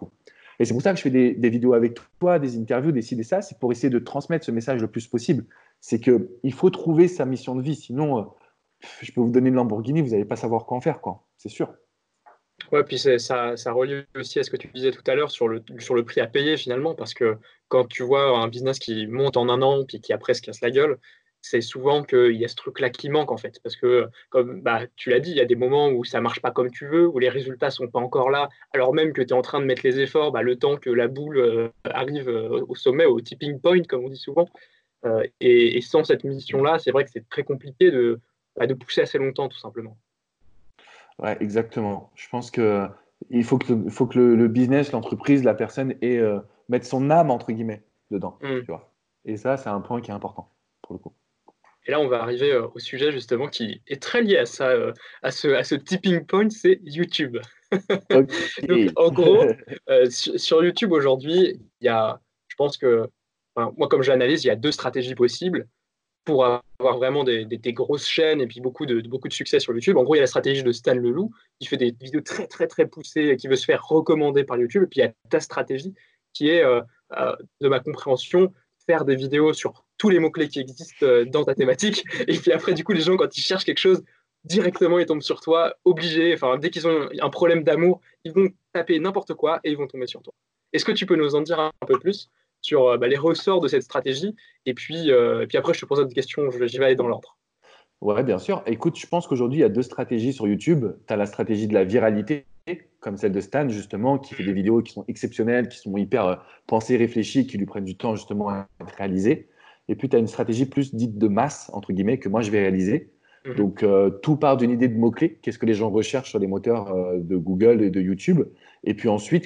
Et c'est pour ça que je fais des vidéos avec toi, des interviews, des ci, des ça. C'est pour essayer de transmettre ce message le plus possible. C'est qu'il faut trouver sa mission de vie. Sinon, je peux vous donner une Lamborghini, vous n'allez pas savoir quoi en faire, quoi. C'est sûr. Ouais, puis ça relie aussi à ce que tu disais tout à l'heure sur le prix à payer finalement, parce que quand tu vois un business qui monte en un an puis qui après se casse la gueule, c'est souvent qu'il y a ce truc-là qui manque en fait. Parce que, comme bah, tu l'as dit, il y a des moments où ça marche pas comme tu veux, où les résultats sont pas encore là, alors même que tu es en train de mettre les efforts, bah, le temps que la boule arrive au sommet, au tipping point, comme on dit souvent. Et sans cette mission-là, c'est vrai que c'est très compliqué de pousser assez longtemps, tout simplement. Ouais, exactement. Je pense que il faut que le business, l'entreprise, la personne mette son âme, entre guillemets, dedans. Hmm. Tu vois. Et ça, c'est un point qui est important, pour le coup. Et là, on va arriver au sujet justement qui est très lié à ça, à ce tipping point, c'est YouTube. Ok. Donc, en gros, sur YouTube aujourd'hui, il y a, je pense que, enfin, moi, comme j'analyse, il y a deux stratégies possibles pour avoir vraiment des grosses chaînes et puis beaucoup de succès sur YouTube. En gros, il y a la stratégie de Stan Leloup, qui fait des vidéos très, très, très poussées, qui veut se faire recommander par YouTube. Et puis, il y a ta stratégie qui est, de ma compréhension, faire des vidéos sur tous les mots-clés qui existent dans ta thématique. Et puis après, du coup, les gens, quand ils cherchent quelque chose, directement, ils tombent sur toi, obligés. Enfin, dès qu'ils ont un problème d'amour, ils vont taper n'importe quoi et ils vont tomber sur toi. Est-ce que tu peux nous en dire un peu plus sur bah, les ressorts de cette stratégie et puis après, je te pose d'autres questions, j'y vais aller dans l'ordre. Ouais, bien sûr. Écoute, je pense qu'aujourd'hui, il y a deux stratégies sur YouTube. Tu as la stratégie de la viralité, comme celle de Stan, justement, qui fait des vidéos qui sont exceptionnelles, qui sont hyper pensées, réfléchies, qui lui prennent du temps, justement, à être réalisées. Et puis, tu as une stratégie plus dite de masse, entre guillemets, que moi, je vais réaliser. Mhm. Donc, tout part d'une idée de mots-clés. Qu'est-ce que les gens recherchent sur les moteurs de Google et de YouTube? Et puis ensuite,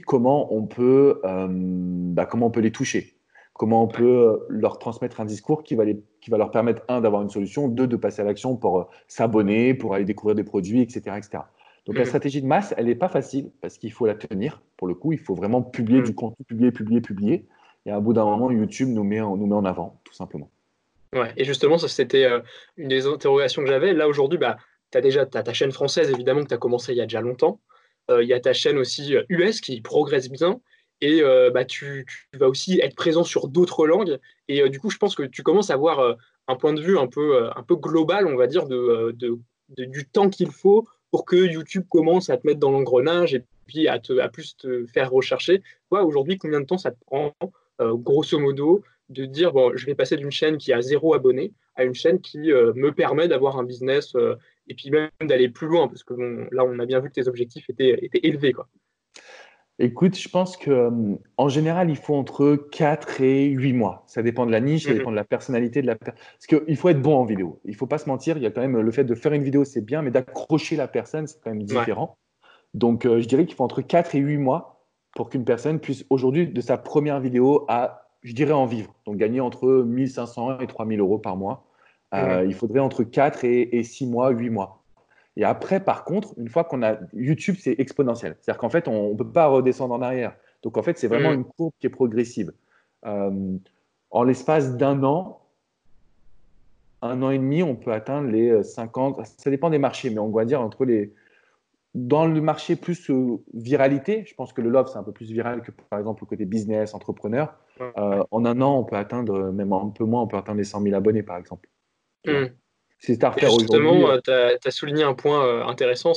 comment on peut les toucher? Comment on peut leur transmettre un discours qui va leur permettre, un, d'avoir une solution, deux, de passer à l'action pour s'abonner, pour aller découvrir des produits, etc., etc. Donc la Mhm. stratégie de masse, elle n'est pas facile parce qu'il faut la tenir. Pour le coup, il faut vraiment publier Mhm. du contenu, publier, publier, publier. Et à bout d'un moment, YouTube nous met en avant, tout simplement. Ouais. Et justement, ça, c'était une des interrogations que j'avais. Là, aujourd'hui, bah, tu as déjà ta chaîne française, évidemment, que tu as commencé il y a déjà longtemps. Il y a ta chaîne aussi US qui progresse bien. Et bah, tu vas aussi être présent sur d'autres langues. Et du coup, je pense que tu commences à avoir un point de vue un peu global, on va dire, du temps qu'il faut pour que YouTube commence à te mettre dans l'engrenage et puis à plus te faire rechercher. Toi, aujourd'hui, combien de temps ça te prend, grosso modo, de dire, bon, je vais passer d'une chaîne qui a 0 abonné à une chaîne qui me permet d'avoir un business et puis même d'aller plus loin, parce que bon, là, on a bien vu que tes objectifs étaient élevés, quoi. Écoute, je pense que en général, il faut entre 4 et 8 mois. Ça dépend de la niche, ça Mhm. dépend de la personnalité de la personne. Parce qu'il faut être bon en vidéo. Il ne faut pas se mentir, il y a quand même le fait de faire une vidéo, c'est bien, mais d'accrocher la personne, c'est quand même Ouais. différent. Donc, je dirais qu'il faut entre 4 et 8 mois pour qu'une personne puisse aujourd'hui, de sa première vidéo, je dirais, en vivre. Donc, gagner entre 1 500 et 3 000 € par mois. Mhm. Il faudrait entre 4 et 6 mois, 8 mois. Et après, par contre, une fois qu'on a YouTube, c'est exponentiel. C'est-à-dire qu'en fait, on ne peut pas redescendre en arrière. Donc, en fait, c'est vraiment Mhm. une courbe qui est progressive. Euh, En l'espace d'un an, 1 an et demi, on peut atteindre les 50. Ça dépend des marchés, mais on va dire dans le marché plus viralité, je pense que le love, c'est un peu plus viral que par exemple le côté business, entrepreneur. Ouais. En un an, on peut atteindre, même un peu moins, on peut atteindre les 100 000 abonnés, par exemple. Tu vois. Mhm. Si c'était à Et refaire aujourd'hui, justement, tu as souligné un point intéressant,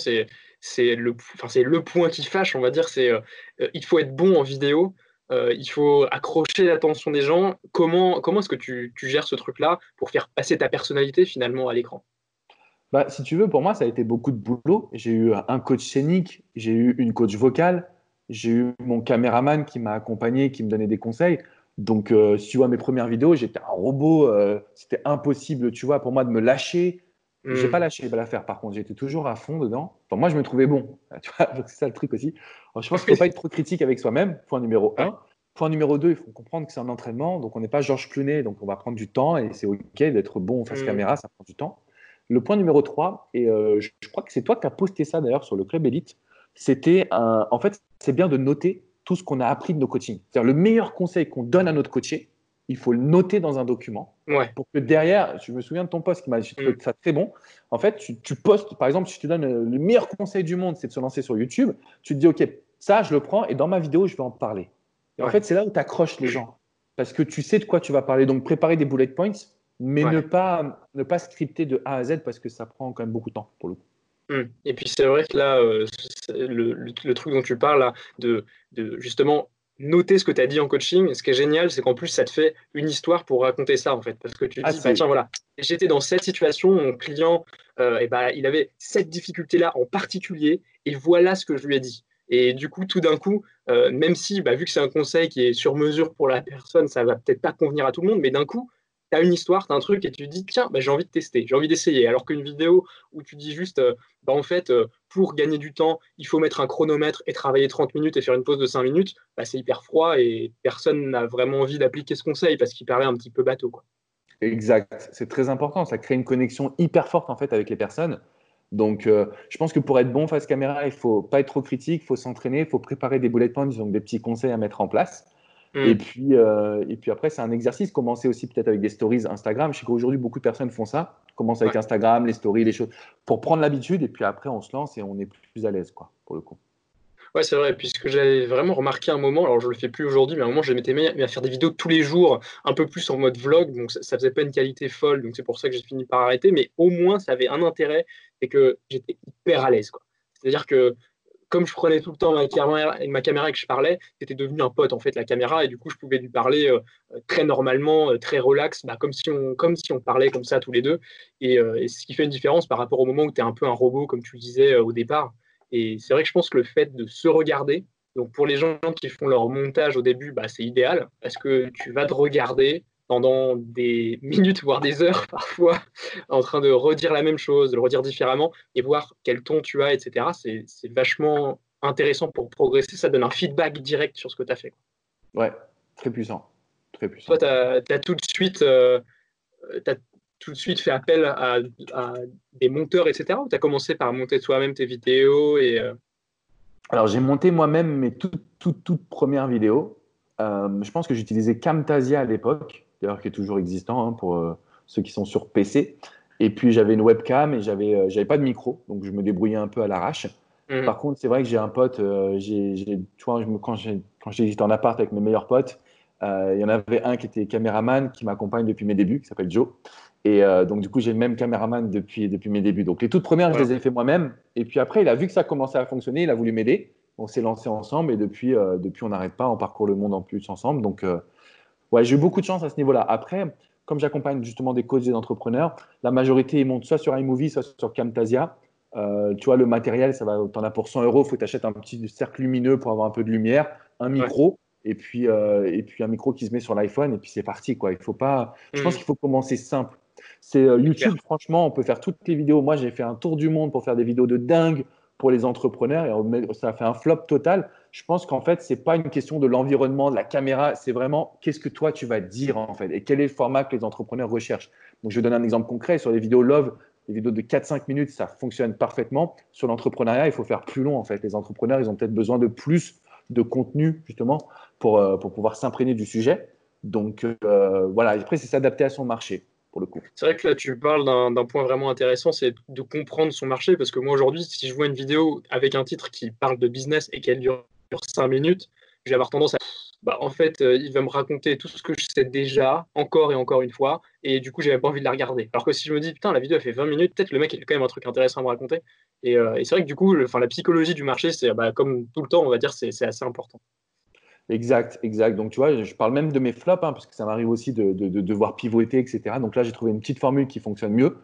c'est le point qui fâche, on va dire, il faut être bon en vidéo, il faut accrocher l'attention des gens. Comment est-ce que tu gères ce truc-là pour faire passer ta personnalité finalement à l'écran? bah, si tu veux, pour moi, ça a été beaucoup de boulot. J'ai eu un coach scénique, j'ai eu une coach vocale, j'ai eu mon caméraman qui m'a accompagné, qui me donnait des conseils. Donc, si tu vois mes premières vidéos, j'étais un robot. C'était impossible, tu vois, pour moi de me lâcher. J'ai pas Hmm. lâché l'affaire, par contre, j'étais toujours à fond dedans. Enfin, moi, je me trouvais bon. Tu vois, donc c'est ça le truc aussi. Alors, je pense qu'il ne faut pas être trop critique avec soi-même, point numéro Ouais. un. Point numéro deux, il faut comprendre que c'est un entraînement. Donc, on n'est pas Georges Clooney, donc on va prendre du temps et c'est OK d'être bon face Hmm. caméra, ça prend du temps. Le point numéro 3, et je crois que c'est toi qui as posté ça d'ailleurs sur le Club Elite, en fait, c'est bien de noter tout ce qu'on a appris de nos coachings. C'est-à-dire le meilleur conseil qu'on donne à notre coaché, il faut le noter dans un document Ouais. pour que derrière, je me souviens de ton post qui m'a trouvé Hmm. ça très bon. En fait, tu postes, par exemple, si je te donne le meilleur conseil du monde, c'est de se lancer sur YouTube, tu te dis, OK, ça, je le prends et dans ma vidéo, je vais en parler. Et en fait, c'est là où tu accroches les gens. Parce que tu sais de quoi tu vas parler. Donc, préparer des bullet points, mais Ouais. ne pas scripter de A à Z parce que ça prend quand même beaucoup de temps pour le coup. Et puis c'est vrai que là, le truc dont tu parles, là, de justement noter ce que tu as dit en coaching, ce qui est génial, c'est qu'en plus, ça te fait une histoire pour raconter ça, en fait. Parce que tu te Ah, dis, bah tiens, c'est voilà, j'étais dans cette situation, mon client, et bah, il avait cette difficulté-là en particulier, et voilà ce que je lui ai dit. Et du coup, tout d'un coup, même si, bah, vu que c'est un conseil qui est sur mesure pour la personne, ça va peut-être pas convenir à tout le monde, mais d'un coup, tu as une histoire, tu as un truc, et tu te dis, tiens, bah, j'ai envie de tester, j'ai envie d'essayer. Alors qu'une vidéo où tu dis juste, bah, en fait, pour gagner du temps, il faut mettre un chronomètre et travailler 30 minutes et faire une pause de 5 minutes, bah, c'est hyper froid et personne n'a vraiment envie d'appliquer ce conseil parce qu'il paraît un petit peu bateau, quoi. exact. C'est très important. Ça crée une connexion hyper forte en fait avec les personnes. Donc, je pense que pour être bon face caméra, il faut pas être trop critique, il faut s'entraîner, il faut préparer des bullet points, donc des petits conseils à mettre en place. Mm. Et puis après, c'est un exercice. Commencer aussi peut-être avec des stories Instagram. Je sais qu'aujourd'hui, beaucoup de personnes font ça. Commence avec Ouais. Instagram, les stories, les choses, pour prendre l'habitude. Et puis après, on se lance et on est plus à l'aise, quoi, pour le coup. Ouais, c'est vrai, puisque j'avais vraiment remarqué un moment, alors je le fais plus aujourd'hui, mais à un moment, je m'étais mis à faire des vidéos tous les jours, un peu plus en mode vlog, donc ça faisait pas une qualité folle, donc c'est pour ça que j'ai fini par arrêter, mais au moins, ça avait un intérêt, c'est que j'étais hyper à l'aise, quoi. C'est-à-dire que comme je prenais tout le temps ma caméra et que je parlais, c'était devenu un pote en fait la caméra et du coup je pouvais lui parler très normalement, très relax, bah, comme si on parlait comme ça tous les deux. Et ce qui fait une différence par rapport au moment où tu es un peu un robot comme tu le disais au départ. Et c'est vrai que je pense que le fait de se regarder, donc pour les gens qui font leur montage au début, bah, c'est idéal parce que tu vas te regarder pendant des minutes, voire des heures parfois, en train de redire la même chose, de le redire différemment et voir quel ton tu as, etc. C'est vachement intéressant pour progresser. Ça donne un feedback direct sur ce que tu as fait. Ouais, très puissant. Très Toi, puissant. tu as, t'as tout de suite fait appel à des monteurs, etc. Ou tu as commencé par monter toi-même tes vidéos Alors, j'ai monté moi-même mes toutes premières vidéos. Je pense que j'utilisais Camtasia à l'époque, d'ailleurs qui est toujours existant hein, pour ceux qui sont sur PC. Et puis, j'avais une webcam et j'avais pas de micro, donc je me débrouillais un peu à l'arrache. Mhm. Par contre, c'est vrai que j'ai un pote, tu vois, quand j'étais en appart avec mes meilleurs potes, il y en avait un qui était caméraman qui m'accompagne depuis mes débuts, qui s'appelle Joe. Et donc, du coup, j'ai le même caméraman depuis mes débuts. Donc, les toutes premières, je Voilà. les ai fait moi-même. Et puis après, il a vu que ça commençait à fonctionner, il a voulu m'aider. On s'est lancé ensemble et depuis on n'arrête pas, on parcourt le monde en plus ensemble. Donc, ouais, j'ai eu beaucoup de chance à ce niveau-là. Après, comme j'accompagne justement des coachs et des entrepreneurs, la majorité, ils montent soit sur iMovie, soit sur Camtasia. Tu vois, le matériel, t'en as pour 100 euros. Il faut t'acheter un petit cercle lumineux pour avoir un peu de lumière, un Ouais. micro, et puis un micro qui se met sur l'iPhone, et puis c'est parti, quoi. Il faut pas, je pense Mhm. qu'il faut commencer simple. C'est C'est clair. YouTube, franchement, on peut faire toutes les vidéos. Moi, j'ai fait un tour du monde pour faire des vidéos de dingue pour les entrepreneurs et ça a fait un flop total. Je pense qu'en fait, c'est pas une question de l'environnement, de la caméra, c'est vraiment qu'est-ce que toi tu vas dire en fait et quel est le format que les entrepreneurs recherchent. Donc, je donne un exemple concret sur les vidéos Love, les vidéos de 4-5 minutes, ça fonctionne parfaitement. Sur l'entrepreneuriat, il faut faire plus long en fait. Les entrepreneurs, ils ont peut-être besoin de plus de contenu justement pour pouvoir s'imprégner du sujet. Donc, voilà, après, c'est s'adapter à son marché pour le coup. C'est vrai que là, tu parles d'un point vraiment intéressant, c'est de comprendre son marché. Parce que moi, aujourd'hui, si je vois une vidéo avec un titre qui parle de business et qu'elle dure 5 minutes, je vais avoir tendance à. Bah, en fait, il va me raconter tout ce que je sais déjà, encore et encore une fois. Et du coup, j'ai même pas envie de la regarder. Alors que si je me dis, putain, la vidéo, elle fait 20 minutes, peut-être le mec, il a quand même un truc intéressant à me raconter. Et c'est vrai que du coup, enfin, la psychologie du marché, c'est bah, comme tout le temps, on va dire, c'est assez important. Exact, exact. Donc, tu vois, je parle même de mes flops, hein, parce que ça m'arrive aussi de devoir pivoter, etc. Donc là, j'ai trouvé une petite formule qui fonctionne mieux.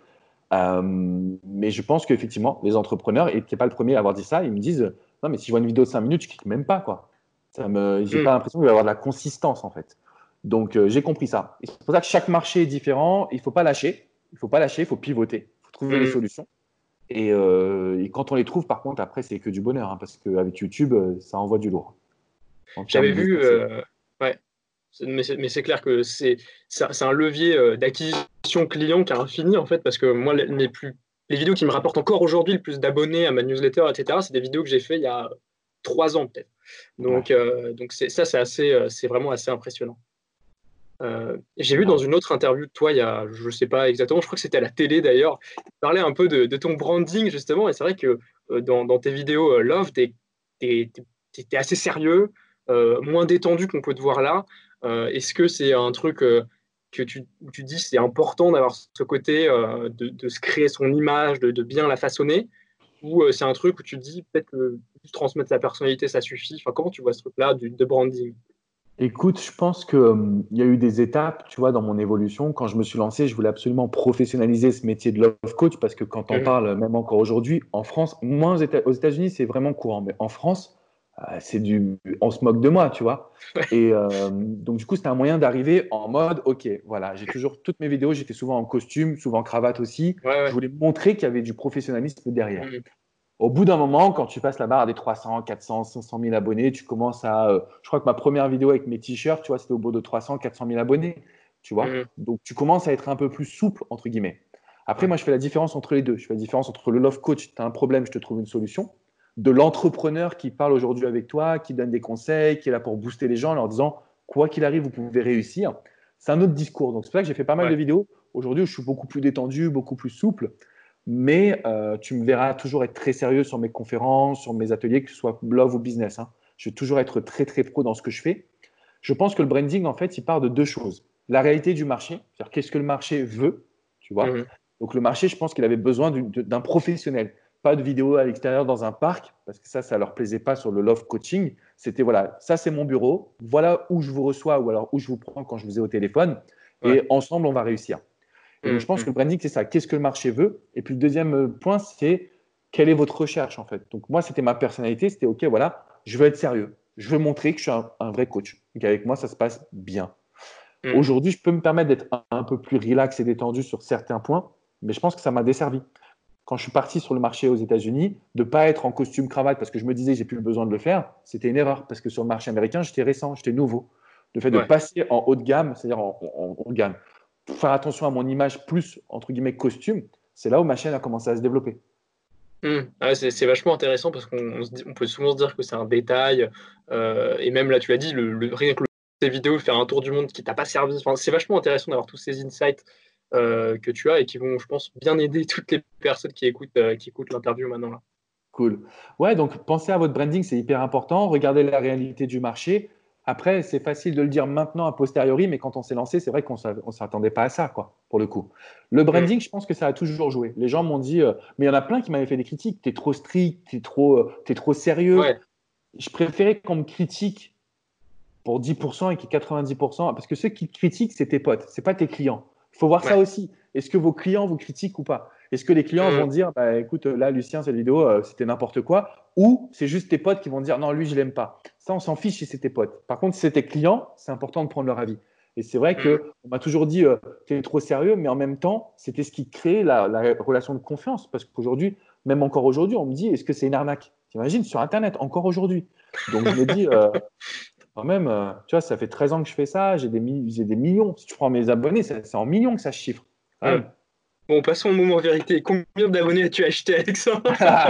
Mais je pense qu'effectivement, les entrepreneurs, et tu n'es pas le premier à avoir dit ça, ils me disent, non, mais si je vois une vidéo de 5 minutes, je ne clique même pas, quoi. J'ai Hmm. pas l'impression qu'il va y avoir de la consistance, en fait. Donc, j'ai compris ça. Et c'est pour ça que chaque marché est différent. Il ne faut pas lâcher. Il ne faut pas lâcher, il faut pivoter. Il faut trouver les Hmm. solutions. Et quand on les trouve, par contre, après, c'est que du bonheur, hein, parce qu'avec YouTube, ça envoie du lourd en termes J'avais vu, business. ouais, mais c'est clair que c'est un levier d'acquisition client qui est infini en fait, parce que moi, les vidéos qui me rapportent encore aujourd'hui le plus d'abonnés à ma newsletter, etc., c'est des vidéos que j'ai fait il y a 3 ans peut-être. Ouais. Donc c'est vraiment assez impressionnant. J'ai vu dans Ah, une autre interview de toi, il y a, je sais pas exactement, je crois que c'était à la télé d'ailleurs, tu parlais un peu de ton branding justement, et c'est vrai que dans tes vidéos Love, t'es assez sérieux, moins détendu qu'on peut te voir là. Est-ce que c'est un truc où tu dis c'est important d'avoir ce côté de se créer son image, de bien la façonner, ou c'est un truc où tu te dis peut-être que juste transmettre sa personnalité, ça suffit. Enfin, comment tu vois ce truc-là de branding? Écoute, je pense que, il y a eu des étapes, tu vois, dans mon évolution. Quand je me suis lancé, je voulais absolument professionnaliser ce métier de love coach parce que quand on Mhm. parle, même encore aujourd'hui, en France, moins aux États-Unis, c'est vraiment courant, mais en France, on se moque de moi, tu vois. Et donc, du coup, c'était un moyen d'arriver en mode, OK, voilà, j'ai toujours, toutes mes vidéos, j'étais souvent en costume, souvent en cravate aussi. Ouais, Je ouais. voulais montrer qu'il y avait du professionnalisme derrière. Mhm. Au bout d'un moment, quand tu passes la barre des 300, 400, 500 000 abonnés, tu commences à. Je crois que ma première vidéo avec mes t-shirts, tu vois, c'était au bout de 300, 400 000 abonnés, tu vois. Mhm. Donc, tu commences à être un peu plus souple, entre guillemets. Après, Ouais. moi, je fais la différence entre les deux. Je fais la différence entre le love coach, tu as un problème, je te trouve une solution, de l'entrepreneur qui parle aujourd'hui avec toi, qui donne des conseils, qui est là pour booster les gens en leur disant, quoi qu'il arrive, vous pouvez réussir. C'est un autre discours. Donc, c'est pour ça que j'ai fait pas mal de Ouais. vidéos aujourd'hui où je suis beaucoup plus détendu, beaucoup plus souple. Mais tu me verras toujours être très sérieux sur mes conférences, sur mes ateliers, que ce soit love ou business, hein. Je vais toujours être très, très pro dans ce que je fais. Je pense que le branding, en fait, il part de deux choses. La réalité du marché, c'est-à-dire qu'est-ce que le marché veut, tu vois. Mhm. Donc, le marché, je pense qu'il avait besoin d'un professionnel. Pas de vidéo à l'extérieur dans un parc, parce que ça ne leur plaisait pas sur le love coaching. C'était, voilà, ça c'est mon bureau, voilà où je vous reçois ou alors où je vous prends quand je vous ai au téléphone, Ouais. et ensemble, on va réussir. Et donc, je pense que Mhm. le branding, c'est ça. Qu'est-ce que le marché veut? Et puis, le deuxième point, c'est quelle est votre recherche, en fait? Donc, moi, c'était ma personnalité. C'était OK, voilà, je veux être sérieux. Je veux montrer que je suis un vrai coach. Et qu'avec moi, ça se passe bien. Mhm. Aujourd'hui, je peux me permettre d'être un peu plus relax et détendu sur certains points, mais je pense que ça m'a desservi. Quand je suis parti sur le marché aux États-Unis, de ne pas être en costume cravate parce que je me disais que j'ai plus besoin de le faire, c'était une erreur parce que sur le marché américain, j'étais récent, j'étais nouveau. Le fait de Ouais. passer en haut de gamme, c'est-à-dire en haut de gamme, pour faire attention à mon image plus, entre guillemets, costume, c'est là où ma chaîne a commencé à se développer. Ah ouais, c'est vachement intéressant parce on peut souvent se dire que c'est un détail. Et même là, tu l'as dit, rien que ces vidéos, faire un tour du monde qui t'a pas servi. Enfin, c'est vachement intéressant d'avoir tous ces insights que tu as et qui vont, je pense, bien aider toutes les personnes qui écoutent l'interview maintenant là. Cool. Ouais, donc pensez à votre branding, c'est hyper important. Regardez la réalité du marché. Après, c'est facile de le dire maintenant a posteriori, mais quand on s'est lancé, c'est vrai qu'on ne s'attendait pas à ça, quoi, pour le coup. Le Mm. branding, je pense que ça a toujours joué. Les gens m'ont dit, mais il y en a plein qui m'avaient fait des critiques. Tu es trop strict, t'es trop sérieux. Ouais, Je préférais qu'on me critique pour 10% et qu'il y ait 90%, parce que ceux qui te critiquent, c'est tes potes, c'est pas tes clients. Il faut voir ça ouais. aussi. Est-ce que vos clients vous critiquent ou pas? Est-ce que les clients Mm. vont dire, bah, écoute, là, Lucien, cette vidéo, c'était n'importe quoi, ou c'est juste tes potes qui vont dire, non, lui, je l'aime pas. Ça, on s'en fiche si c'est tes potes. Par contre, si c'est tes clients, c'est important de prendre leur avis. Et c'est vrai Mm. qu'on m'a toujours dit, tu es trop sérieux, mais en même temps, c'était ce qui crée la relation de confiance. Parce qu'aujourd'hui, même encore aujourd'hui, on me dit, est-ce que c'est une arnaque? T'imagines, sur Internet, encore aujourd'hui. Donc, je me dis, quand même, tu vois, ça fait 13 ans que je fais ça, j'ai des millions. Si tu prends mes abonnés, c'est en millions que ça se chiffre. Quand Mm. même. Bon, passons au moment vérité. Combien d'abonnés as-tu acheté, Alexandre?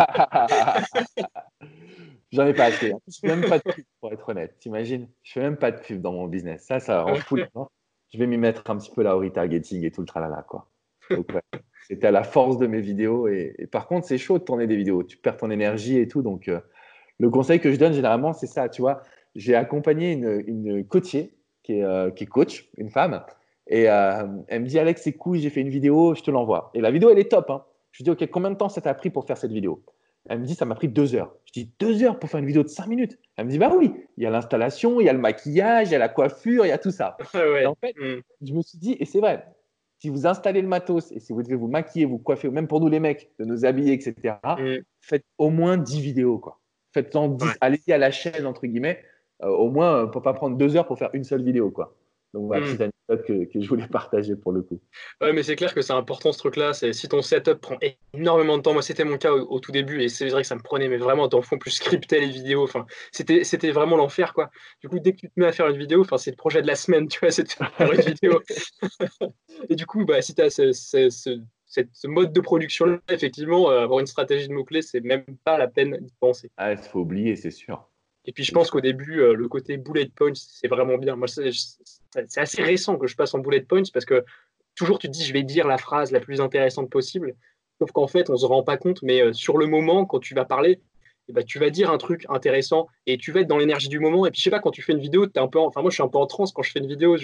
J'en ai pas acheté. En plus, je fais même pas de pub, pour être honnête. T'imagines? Je fais même pas de pub dans mon business. Ça arrange fou les gens. Je vais m'y mettre un petit peu là au retargeting et tout le tralala, quoi. Donc, ouais. C'était à la force de mes vidéos. Et par contre, c'est chaud de tourner des vidéos. Tu perds ton énergie et tout. Donc, le conseil que je donne généralement, c'est ça. Tu vois, j'ai accompagné une coachée qui est coach, une femme. Et elle me dit, Alex, c'est cool, j'ai fait une vidéo, je te l'envoie. Et la vidéo, elle est top, hein. Je lui dis, OK, combien de temps ça t'a pris pour faire cette vidéo? Elle me dit, ça m'a pris 2 heures. Je dis, 2 heures pour faire une vidéo de 5 minutes? Elle me dit, bah oui, il y a l'installation, il y a le maquillage, il y a la coiffure, il y a tout ça. Ah Et ouais. en fait, Mm. je me suis dit, et c'est vrai, si vous installez le matos et si vous devez vous maquiller, vous coiffer, ou même pour nous les mecs, de nous habiller, etc., Mm. faites au moins 10 vidéos, quoi. Faites-en Ouais. 10, allez-y à la chaîne, entre guillemets, au moins pour ne pas prendre 2 heures pour faire une seule vidéo, quoi. Donc voilà, Mm. petite anecdote que je voulais partager pour le coup. Ouais, mais c'est clair que c'est important ce truc-là. C'est si ton setup prend énormément de temps. Moi, c'était mon cas au tout début et c'est vrai que ça me prenait, mais vraiment dans le fond, plus scripter les vidéos. Enfin, c'était vraiment l'enfer, quoi. Du coup, dès que tu te mets à faire une vidéo, enfin, c'est le projet de la semaine, tu vois, c'est de faire une vidéo. Et du coup, bah, si tu as ce mode de production-là, effectivement, avoir une stratégie de mots-clés, c'est même pas la peine d'y penser. Ah, il faut oublier, c'est sûr. Et puis je C'est pense sûr. qu'au début, le côté bullet points, c'est vraiment bien. Moi, c'est assez récent que je passe en bullet points parce que toujours tu te dis, je vais dire la phrase la plus intéressante possible. Sauf qu'en fait, on se rend pas compte, mais sur le moment, quand tu vas parler, et bah, tu vas dire un truc intéressant et tu vas être dans l'énergie du moment. Et puis, je sais pas, quand tu fais une vidéo, t'es un peu enfin, moi, je suis un peu en transe quand je fais une vidéo.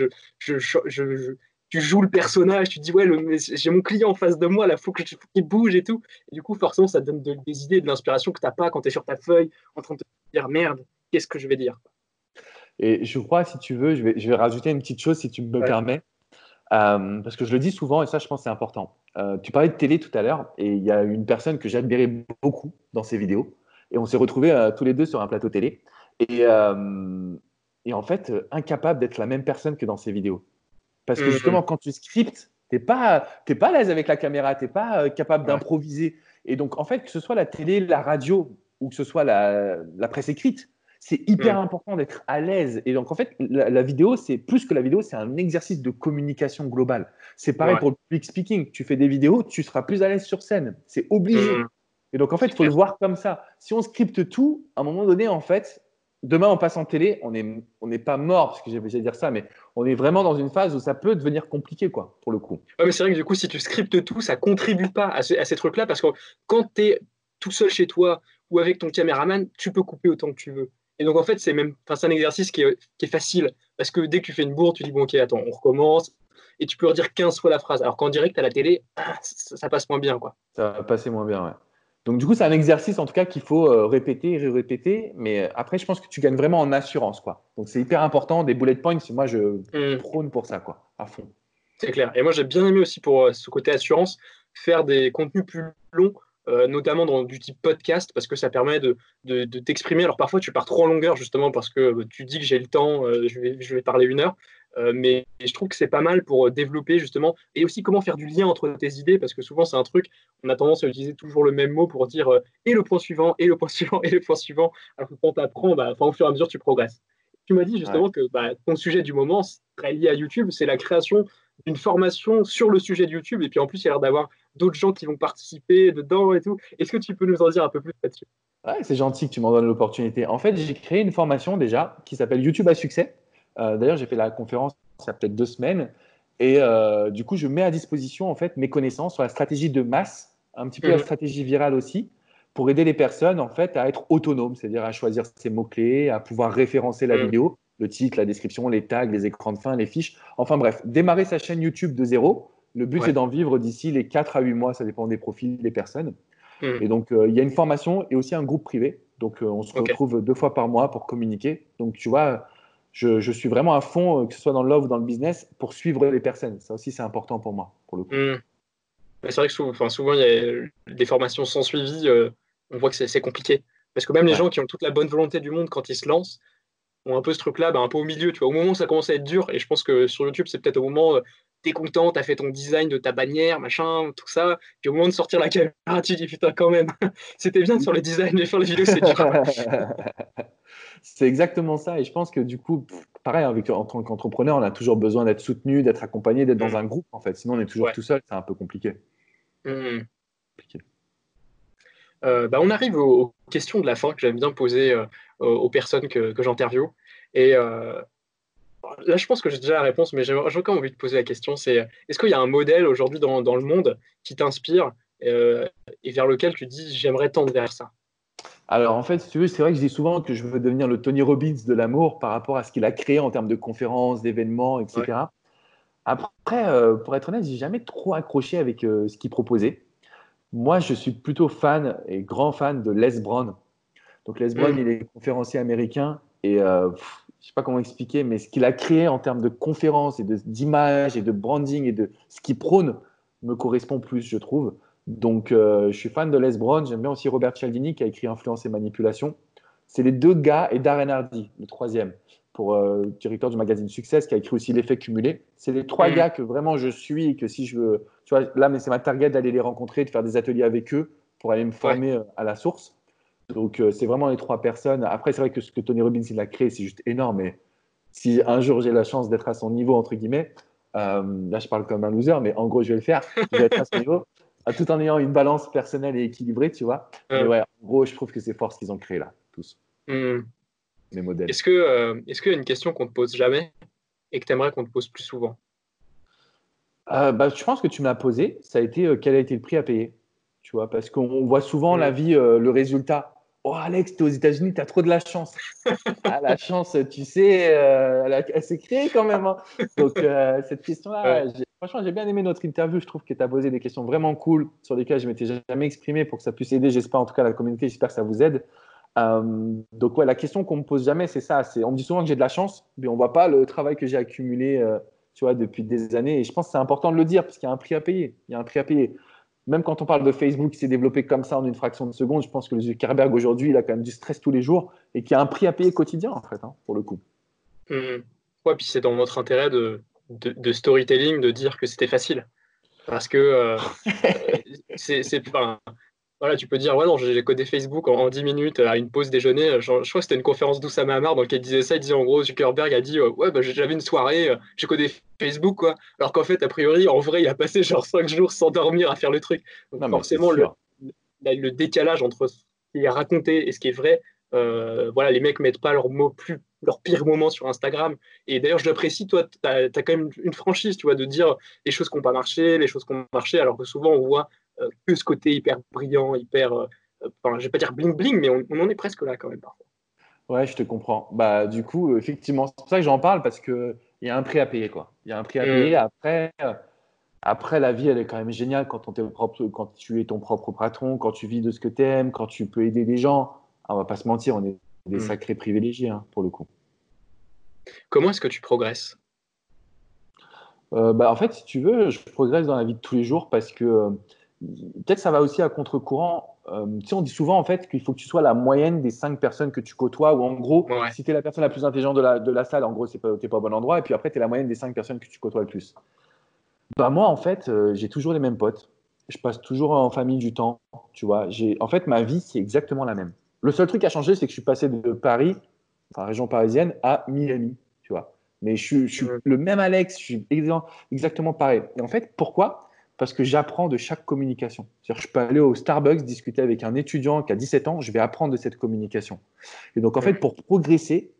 Tu joues le personnage, tu te dis, ouais, j'ai mon client en face de moi, là, faut qu'il bouge et tout. Et du coup, forcément, ça te donne des idées, de l'inspiration que t'as pas quand tu es sur ta feuille en train de te dire, merde, qu'est-ce que je vais dire? Et je crois, si tu veux, je vais rajouter une petite chose, si tu me Ouais. permets, parce que je le dis souvent, et ça, je pense que c'est important. Tu parlais de télé tout à l'heure, et il y a une personne que j'admirais beaucoup dans ses vidéos, et on s'est retrouvés tous les deux sur un plateau télé, et, euh, et en fait, incapable d'être la même personne que dans ses vidéos. Parce que Hum, justement, quand tu scriptes, t'es pas à l'aise avec la caméra, tu n'es pas capable ouais. d'improviser. Et donc, en fait, que ce soit la télé, la radio ou que ce soit la presse écrite, c'est hyper Hum, important d'être à l'aise. Et donc, en fait, la vidéo, c'est plus que la vidéo, c'est un exercice de communication globale. C'est pareil ouais. pour le public speaking. Tu fais des vidéos, tu seras plus à l'aise sur scène. C'est obligé. Hum, Et donc, en fait, c'est il faut le clair. voir comme ça. Si on scripte tout, à un moment donné, en fait, demain, on passe en télé, on n'est pas mort, parce que j'ai essayé de dire ça, mais on est vraiment dans une phase où ça peut devenir compliqué, quoi, pour le coup. Ouais, mais c'est vrai que du coup, si tu scriptes tout, ça contribue pas à ces trucs-là parce que quand tu es tout seul chez toi ou avec ton caméraman, tu peux couper autant que tu veux. Et donc, en fait, enfin, c'est un exercice qui est facile parce que dès que tu fais une bourde, tu dis, bon, ok, attends, on recommence et tu peux redire 15 fois la phrase. Alors qu'en direct, à la télé, ça passe moins bien, quoi. Ça va passer moins bien, ouais. Donc, du coup, c'est un exercice, en tout cas, qu'il faut répéter, répéter. Mais après, je pense que tu gagnes vraiment en assurance, quoi. Donc, c'est hyper important. Des bullet points, moi, je Hum, prône pour ça, quoi, à fond. c'est clair. Et moi, j'ai bien aimé aussi pour ce côté assurance, faire des contenus plus longs, notamment dans du type podcast, parce que ça permet de t'exprimer. Alors parfois, tu pars trop en longueur, justement, parce que tu dis que j'ai le temps, je vais parler 1 heure. Mais je trouve que c'est pas mal pour développer, justement, et aussi comment faire du lien entre tes idées, parce que souvent, c'est un truc, on a tendance à utiliser toujours le même mot pour dire et le point suivant, et le point suivant, et le point suivant, alors que quand tu apprends, bah, enfin, au fur et à mesure, tu progresses. Tu m'as dit Ouais. justement que bah, ton sujet du moment, c'est très lié à YouTube, c'est la création d'une formation sur le sujet de YouTube. Et puis en plus, il y a l'air d'avoir d'autres gens qui vont participer dedans et tout. Est-ce que tu peux nous en dire un peu plus là-dessus? Ouais, c'est gentil que tu m'en donnes l'opportunité. En fait, j'ai créé une formation déjà qui s'appelle YouTube à succès. D'ailleurs, j'ai fait la conférence il y a peut-être 2 semaines. Et du coup, je mets à disposition en fait mes connaissances sur la stratégie de masse, un petit peu la Mhm, stratégie virale aussi, pour aider les personnes en fait à être autonomes, c'est-à-dire à choisir ses mots-clés, à pouvoir référencer la mhm, vidéo, le titre, la description, les tags, les écrans de fin, les fiches. Enfin bref, démarrer sa chaîne YouTube de zéro. Le but, c'est ouais. d'en vivre d'ici les 4 à 8 mois, ça dépend des profils des personnes. Mhm, Et donc, il y a une formation et aussi un groupe privé. Donc, on se ok. retrouve 2 fois par mois pour communiquer. Donc, tu vois, je suis vraiment à fond, que ce soit dans le love ou dans le business, pour suivre les personnes. Ça aussi, c'est important pour moi, pour le coup. Mhm. Mais c'est vrai que souvent, il y a des formations sans suivi, on voit que c'est compliqué. Parce que même les Ouais. gens qui ont toute la bonne volonté du monde quand ils se lancent, ont un peu ce truc-là, bah, un peu au milieu, tu vois, au moment où ça commence à être dur, et je pense que sur YouTube, c'est peut-être au moment, t'es content, t'as fait ton design de ta bannière, machin, tout ça, puis au moment de sortir la caméra, tu dis, putain, quand même, c'était bien sur le design, mais faire les vidéos, c'est dur, quoi. C'est exactement ça. Et je pense que du coup, pareil, en tant qu'entrepreneur, on a toujours besoin d'être soutenu, d'être accompagné, d'être dans Mm. un groupe, en fait. Sinon, on est toujours Ouais. tout seul. C'est un peu compliqué. Mm. Bah, on arrive aux questions de la fin que j'aime bien poser aux personnes que j'interviewe. Et là, je pense que j'ai déjà la réponse, mais j'ai encore envie de poser la question, c'est est-ce qu'il y a un modèle aujourd'hui dans le monde qui t'inspire euh, et vers lequel tu te dis, j'aimerais tendre vers ça? Alors, en fait, si tu veux, c'est vrai que je dis souvent que je veux devenir le Tony Robbins de l'amour par rapport à ce qu'il a créé en termes de conférences, d'événements, Ouais. etc. Après, pour être honnête, j'ai jamais trop accroché avec ce qu'il proposait. Moi, je suis plutôt fan et grand fan de Les Brown. Donc, Les Brown, Mm. il est conférencier américain et je sais pas comment expliquer, mais ce qu'il a créé en termes de conférences et d'image et de branding et de ce qu'il prône me correspond plus, je trouve. Donc, je suis fan de Les Brown. J'aime bien aussi Robert Cialdini qui a écrit Influence et Manipulation. C'est les deux gars et Darren Hardy, le troisième, pour directeur du magazine Success, qui a écrit aussi L'effet cumulé. C'est les trois Mm. gars que vraiment je suis et que si je veux, tu vois, là, mais c'est ma target d'aller les rencontrer, de faire des ateliers avec eux pour aller me Ouais. former à la source. Donc, c'est vraiment les trois personnes. Après, c'est vrai que ce que Tony Robbins il a créé, c'est juste énorme. Mais si un jour j'ai la chance d'être à son niveau, entre guillemets, là, je parle comme un loser, mais en gros, je vais le faire. Je vais être à son niveau, tout en ayant une balance personnelle et équilibrée, tu vois. Mais Euh, ouais, en gros, je trouve que c'est fort ce qu'ils ont créé là, tous, mm. les modèles. Est-ce qu'il y a une question qu'on te pose jamais et que tu aimerais qu'on te pose plus souvent? Bah, je pense que tu me l'as posé. Ça a été quel a été le prix à payer, tu vois, parce qu'on voit souvent la Mm. vie, le résultat. Oh, Alex, t'es aux États-Unis, t'as trop de la chance. Ah, la chance, tu sais, elle s'est créée quand même, hein. Donc, cette question-là, Ouais. franchement, j'ai bien aimé notre interview. Je trouve que tu as posé des questions vraiment cool sur lesquelles je m'étais jamais exprimé pour que ça puisse aider, j'espère, en tout cas, la communauté. J'espère que ça vous aide. Donc, ouais, la question qu'on me pose jamais, c'est ça. On me dit souvent que j'ai de la chance, mais on voit pas le travail que j'ai accumulé, tu vois, depuis des années. Et je pense que c'est important de le dire parce qu'il y a un prix à payer. Il y a un prix à payer. Même quand on parle de Facebook qui s'est développé comme ça en une fraction de seconde, je pense que le Zuckerberg aujourd'hui, il a quand même du stress tous les jours et qu'il y a un prix à payer quotidien, en fait, hein, pour le coup. Mhm. Ouais, puis c'est dans notre intérêt de storytelling de dire que c'était facile. Parce que enfin, voilà, tu peux dire, ouais, non, j'ai codé Facebook en 10 minutes à une pause déjeuner. Je crois que c'était une conférence d'Oussama Hamar dans laquelle il disait ça. Il disait en gros, Zuckerberg a dit, ouais, bah, j'avais une soirée, j'ai codé Facebook, quoi. Alors qu'en fait, a priori, en vrai, il a passé genre 5 jours sans dormir à faire le truc. Donc Non, mais c'est forcément, sûr. le décalage entre ce qui est raconté et ce qui est vrai, voilà, les mecs mettent pas leurs mots plus leur pire moment sur Instagram. Et d'ailleurs, je l'apprécie, toi, tu as, quand même une franchise, tu vois, de dire les choses qui n'ont pas marché, les choses qui ont marché, alors que souvent, on voit que ce côté hyper brillant, hyper, enfin, je vais pas dire bling bling, mais on en est presque là quand même parfois. Ouais, je te comprends. Bah, du coup, effectivement, c'est pour ça que j'en parle parce qu'il y a un prix à payer, quoi. Il y a un prix à Mmh, payer. Après, la vie, elle est quand même géniale quand tu es ton propre patron, quand tu vis de ce que tu aimes, quand tu peux aider des gens. Ah, on va pas se mentir, on est des mmh. sacrés privilégiés, hein, pour le coup. Comment est-ce que tu progresses? Bah, en fait, si tu veux, je progresse dans la vie de tous les jours parce que peut-être ça va aussi à contre-courant. Tu sais, on dit souvent en fait qu'il faut que tu sois la moyenne des 5 personnes que tu côtoies, ou en gros, Ouais. si tu es la personne la plus intelligente de la salle, en gros, tu n'es pas au bon endroit, et puis après, tu es la moyenne des 5 personnes que tu côtoies le plus. Bah, moi, en fait, j'ai toujours les mêmes potes. Je passe toujours en famille du temps, tu vois. En fait, ma vie, c'est exactement la même. Le seul truc à changer, c'est que je suis passé de Paris, enfin région parisienne, à Miami, tu vois. Mais je suis Mmh, le même Alex, je suis exactement pareil. Et en fait, pourquoi? Parce que j'apprends de chaque communication. C'est-à-dire que je peux aller au Starbucks discuter avec un étudiant qui a 17 ans, je vais apprendre de cette communication. Et donc, en fait, mmh, pour progresser,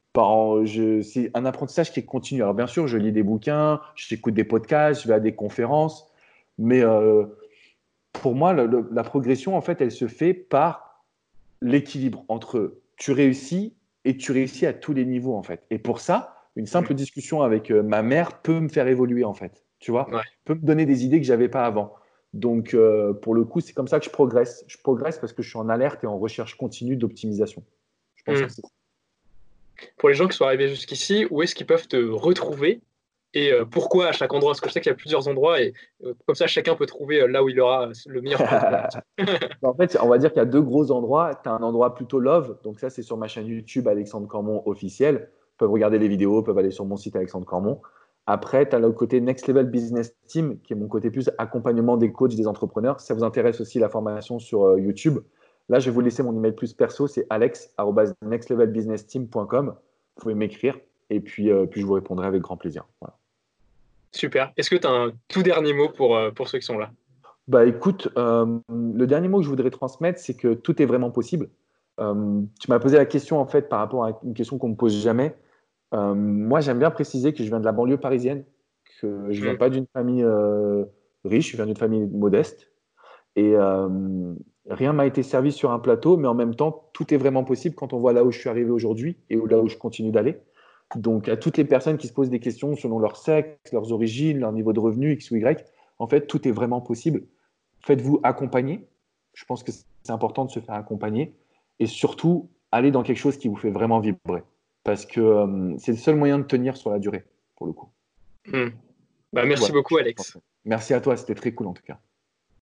c'est un apprentissage qui est continu. Alors, bien sûr, je lis des bouquins, j'écoute des podcasts, je vais à des conférences, mais pour moi, la progression, en fait, elle se fait par l'équilibre entre tu réussis et tu réussis à tous les niveaux, en fait. Et pour ça, une mmh. simple discussion avec ma mère peut me faire évoluer, en fait. Tu vois, Ouais. peut me donner des idées que j'avais pas avant. Donc, pour le coup, c'est comme ça que je progresse. Je progresse parce que je suis en alerte et en recherche continue d'optimisation. Je pense que Mmh. c'est ça. Pour les gens qui sont arrivés jusqu'ici, où est-ce qu'ils peuvent te retrouver et pourquoi à chaque endroit? Parce que je sais qu'il y a plusieurs endroits et comme ça, chacun peut trouver là où il aura le meilleur point de connexion. En fait, on va dire qu'il y a deux gros endroits. Tu as un endroit plutôt love, donc ça, c'est sur ma chaîne YouTube Alexandre Cormon officiel. Ils peuvent regarder les vidéos, peuvent aller sur mon site Alexandre Cormon. Après, tu as le côté Next Level Business Team, qui est mon côté plus accompagnement des coachs, des entrepreneurs. Si ça vous intéresse aussi la formation sur YouTube, là, je vais vous laisser mon email plus perso, c'est alex@nextlevelbusinessteam.com. Vous pouvez m'écrire et puis je vous répondrai avec grand plaisir. Voilà. Super. Est-ce que tu as un tout dernier mot pour ceux qui sont là? Bah écoute, le dernier mot que je voudrais transmettre, c'est que tout est vraiment possible. Tu m'as posé la question en fait par rapport à une question qu'on me pose jamais. Moi, j'aime bien préciser que je viens de la banlieue parisienne, que je viens Mmh, pas d'une famille riche, je viens d'une famille modeste, et rien m'a été servi sur un plateau, mais en même temps, tout est vraiment possible quand on voit là où je suis arrivé aujourd'hui et là où je continue d'aller. Donc, à toutes les personnes qui se posent des questions selon leur sexe, leurs origines, leur niveau de revenu, X ou Y, en fait, tout est vraiment possible. Faites-vous accompagner. Je pense que c'est important de se faire accompagner. Et surtout, allez dans quelque chose qui vous fait vraiment vibrer. Parce que c'est le seul moyen de tenir sur la durée, pour le coup. mmh. Bah, merci Voilà. beaucoup, Alex. Merci à toi, c'était très cool en tout cas.